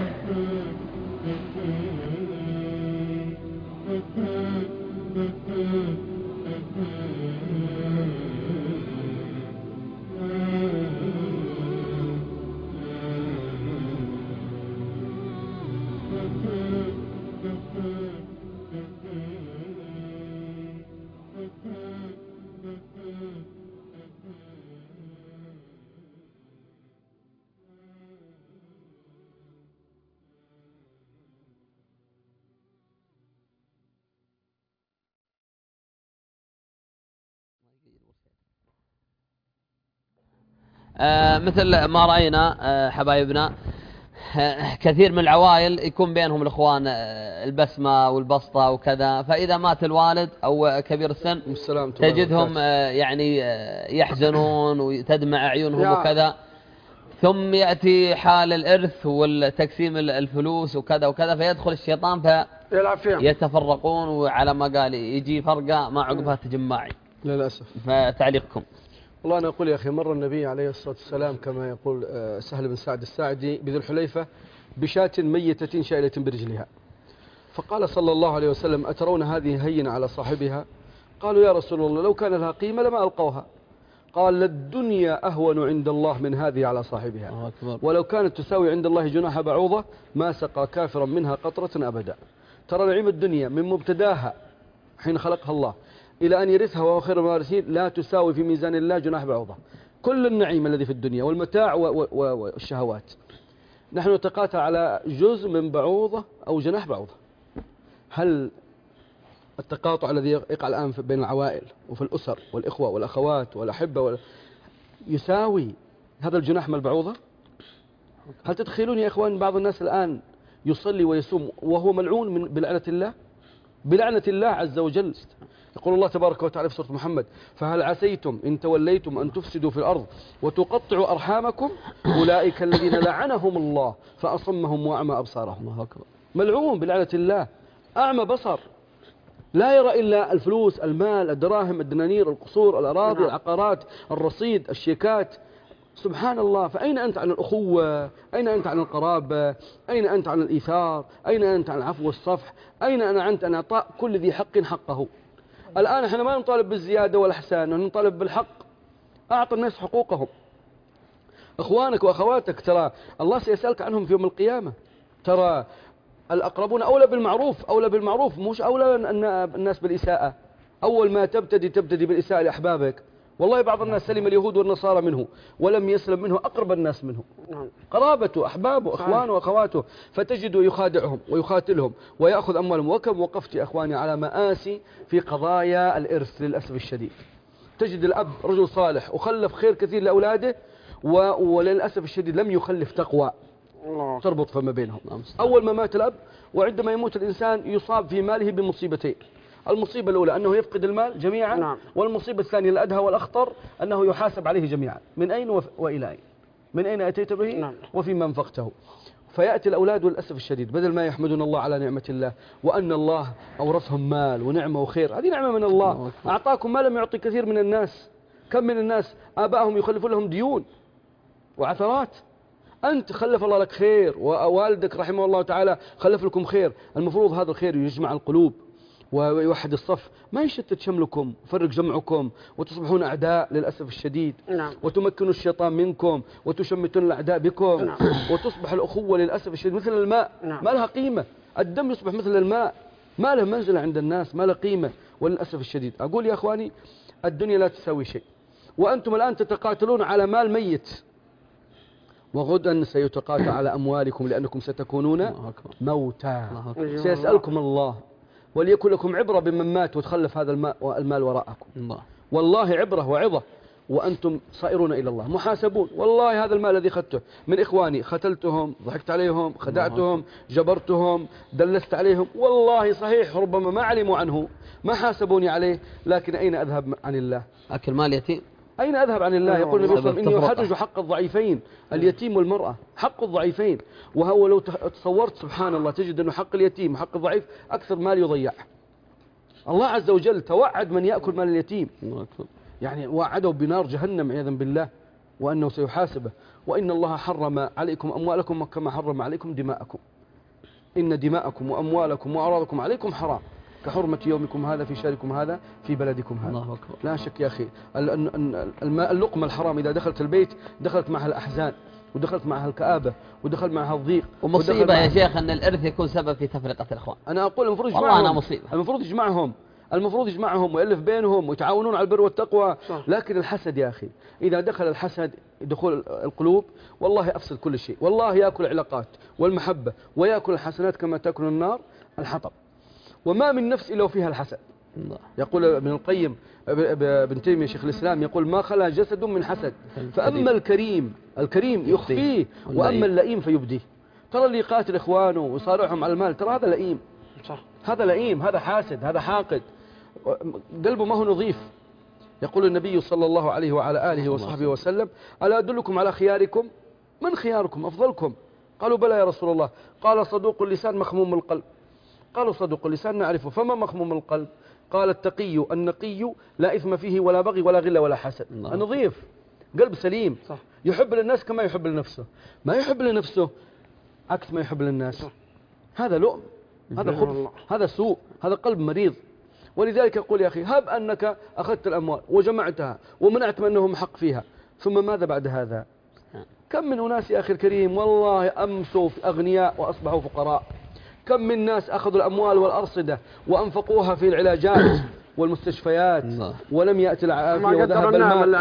مثل ما رأينا حبايبنا كثير من العوائل يكون بينهم الإخوان البسمة والبسطة وكذا، فإذا مات الوالد أو كبير السن تجدهم يعني يحزنون وتدمع أعينهم وكذا، ثم يأتي حال الإرث والتقسيم الفلوس وكذا وكذا، فيدخل الشيطان فيتفرقون، وعلى ما قال يجي فرقة ما عقبها تجمعي للأسف. فتعليقكم. والله أنا أقول يا أخي، مر النبي عليه الصلاة والسلام كما يقول سهل بن سعد الساعدي بذي الحليفة بشاة ميتة شائلة برجلها، فقال صلى الله عليه وسلم: أترون هذه هينة على صاحبها؟ قالوا يا رسول الله لو كان لها قيمة لما ألقوها. قال: للدنيا أهون عند الله من هذه على صاحبها، ولو كانت تساوي عند الله جناح بعوضة ما سقى كافرا منها قطرة أبدا. ترى نعيم الدنيا من مبتداها حين خلقها الله إلى أن يرثها وهو خير الوارثين لا تساوي في ميزان الله جناح بعوضة. كل النعيم الذي في الدنيا والمتاع والشهوات نحن نتقاتل على جزء من بعوضة أو جناح بعوضة. هل التقاطع الذي يقع الآن بين العوائل وفي الأسر والإخوة والأخوات والأحبة يساوي هذا الجناح من البعوضة؟ هل تتخيلون يا إخوان بعض الناس الآن يصلي ويصوم وهو ملعون بلعنة الله، بلعنة الله عز وجل؟ يقول الله تبارك وتعالى في سورة محمد: فهل عسيتم إن توليتم أن تفسدوا في الأرض وتقطعوا أرحامكم أولئك الذين لعنهم الله فأصمهم وأعمى أبصارهم. ملعون بلعنة الله، أعمى بصر، لا يرى إلا الفلوس، المال، الدراهم، الدنانير، القصور، الأراضي، العقارات، الرصيد، الشيكات. سبحان الله. فأين أنت عن الأخوة؟ أين أنت عن القرابة؟ أين أنت عن الإيثار؟ أين أنت عن العفو والصفح؟ أين أنا أنت عن إعطاء كل ذي حق حقه؟ الآن احنا ما نطالب بالزيادة والإحسان، نطالب بالحق. أعطى الناس حقوقهم. إخوانك وأخواتك ترى الله سيسألك عنهم في يوم القيامة. ترى الأقربون أولى بالمعروف، أولى بالمعروف، مش أولى الناس بالإساءة. أول ما تبتدي بالإساءة لأحبابك. والله بعض الناس سلم اليهود والنصارى منه ولم يسلم منه أقرب الناس منه، قرابته، أحبابه، إخوانه وأخواته، فتجده يخادعهم ويخاتلهم ويأخذ أموالهم. وكم وقفت يا أخواني على مآسي في قضايا الإرث للأسف الشديد. تجد الأب رجل صالح وخلف خير كثير لأولاده وللأسف الشديد لم يخلف تقوى تربط فما بينهم. أول ما مات الأب وعندما يموت الإنسان يصاب في ماله بمصيبتين. المصيبة الأولى أنه يفقد المال جميعا، والمصيبة الثانية الأدهى والأخطر أنه يحاسب عليه جميعا. من أين وإلى أين؟ من أين أتيت به وفيما انفقته. فيأتي الأولاد للأسف الشديد بدل ما يحمدون الله على نعمة الله وأن الله أورثهم مال ونعمة وخير، هذه نعمة من الله، أعطاكم ما لم يعطي كثير من الناس. كم من الناس آبائهم يخلفون لهم ديون وعثرات، أنت خلف الله لك خير ووالدك رحمه الله تعالى خلف لكم خير. المفروض هذا الخير يجمع القلوب ويوحد الصف، ما يشتت شملكم وفرق جمعكم وتصبحون أعداء للأسف الشديد. وتمكنوا الشيطان منكم وتشمتون الأعداء بكم. وتصبح الأخوة للأسف الشديد مثل الماء، ما لها قيمة. الدم يصبح مثل الماء، ما له منزلة عند الناس، ما له قيمة. وللأسف الشديد أقول يا أخواني الدنيا لا تساوي شيء، وأنتم الآن تتقاتلون على مال ميت، وغدا سيتقاتل على أموالكم لأنكم ستكونون موتى. سيسألكم الله، وليكن لكم عبرة بمن مات وتخلف هذا المال وراءكم. والله عبرة وعظة، وأنتم صائرون إلى الله محاسبون. والله هذا المال الذي أخذته من إخواني ختلتهم، ضحكت عليهم، خدعتهم، جبرتهم، دلست عليهم، والله صحيح ربما ما علموا عنه، ما حاسبوني عليه، لكن أين أذهب عن الله؟ أكل مال يتيم، أين أذهب عن الله؟ يقول النبي صلى الله عليه وسلم إني أحرج حق الضعيفين، اليتيم والمرأة، حق الضعيفين. وهو لو تصورت سبحان الله تجد أنه حق اليتيم وحق الضعيف أكثر مال يضيع. الله عز وجل توعد من يأكل مال اليتيم، يعني وعده بنار جهنم عياذا بالله، وأنه سيحاسبه. وإن الله حرم عليكم أموالكم كما حرم عليكم دماءكم. إن دماءكم وأموالكم وأعراضكم عليكم حرام كحرمة يومكم هذا في شهركم هذا في بلدكم هذا. الله أكبر. لا شك يا أخي اللقمة الحرام إذا دخلت البيت دخلت معها الأحزان ودخلت معها الكآبة ودخل معها الضيق. ومصيبة يا شيخ أن الإرث يكون سبب في تفرقة الإخوان. أنا أقول المفروض يجمعهم، والله أنا مصيبة. المفروض يجمعهم ويألف بينهم ويتعاونون على البر والتقوى. لكن الحسد يا أخي إذا دخل الحسد دخول القلوب والله أفسد كل شيء، والله يأكل العلاقات والمحبة ويأكل الحسنات كما تأكل النار الحطب. وما من نفس إلا وفيها الحسد. يقول ابن القيم ابن تيمية شيخ الإسلام يقول ما خلا جسد من حسد، فأما الكريم يخفيه وأما اللئيم فيبديه. ترى اللي يقاتل إخوانه ويصارعهم على المال ترى هذا لئيم، هذا لئيم، هذا حاسد، هذا حاقد، قلبه ما هو نظيف. يقول النبي صلى الله عليه وعلى آله وصحبه وسلم ألا أدلكم على خياركم؟ من خياركم أفضلكم؟ قالوا بلى يا رسول الله. قال صدوق اللسان مخموم القلب. قالوا صدوق اللسان نعرفه، فما مخموم القلب؟ قال التقي النقي لا إثم فيه ولا بغي ولا غل ولا حسد. نظيف، قلب سليم، يحب للناس كما يحب لنفسه، ما يحب لنفسه عكس ما يحب للناس. هذا لؤم، هذا خبث، هذا سوء، هذا قلب مريض. ولذلك يقول يا أخي هب أنك أخذت الأموال وجمعتها ومنعت منهم حق فيها، ثم ماذا بعد هذا؟ كم من أناس يا أخي الكريم والله أمسوا أغنياء وأصبحوا فقراء. كم من ناس أخذوا الأموال والأرصدة وأنفقوها في العلاجات والمستشفيات ولم يأتي العافية وذهب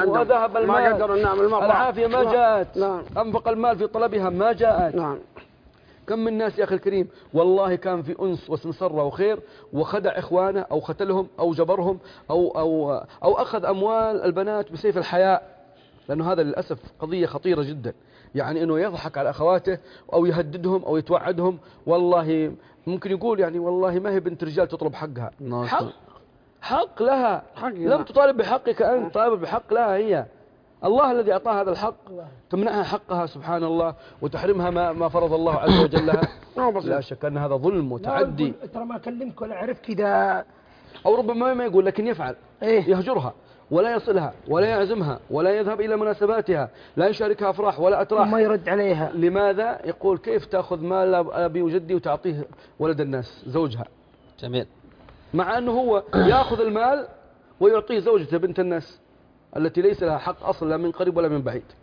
المال، العافية ما جاءت، أنفق المال في طلبها ما جاءت. كم من ناس يا أخي الكريم والله كان في أنس وسمسرة وخير وخدع إخوانه أو قتلهم أو جبرهم أو أخذ أموال البنات بسيف الحياء. لأنه هذا للأسف قضية خطيرة جدا، يعني أنه يضحك على أخواته أو يهددهم أو يتوعدهم. والله ممكن يقول يعني والله ما هي بنت رجال تطلب حقها، حق لها، لم تطالب بحقك أنت، طالب بحق لها هي. الله الذي أعطاها هذا الحق تمنعها حقها سبحان الله وتحرمها ما فرض الله عز وجل لها. لا شك أن هذا ظلم وتعدي. ترى ما أكلمك ولا أعرف كذا، أو ربما ما يقول لكن يفعل، يهجرها ولا يصلها ولا يعزمها ولا يذهب إلى مناسباتها، لا يشاركها أفراح ولا أتراح، ما يرد عليها. لماذا؟ يقول كيف تأخذ مال أبي وجدي وتعطيه ولد الناس زوجها. جميل. مع أنه هو يأخذ المال ويعطيه زوجته بنت الناس التي ليس لها حق أصلا لا من قريب ولا من بعيد.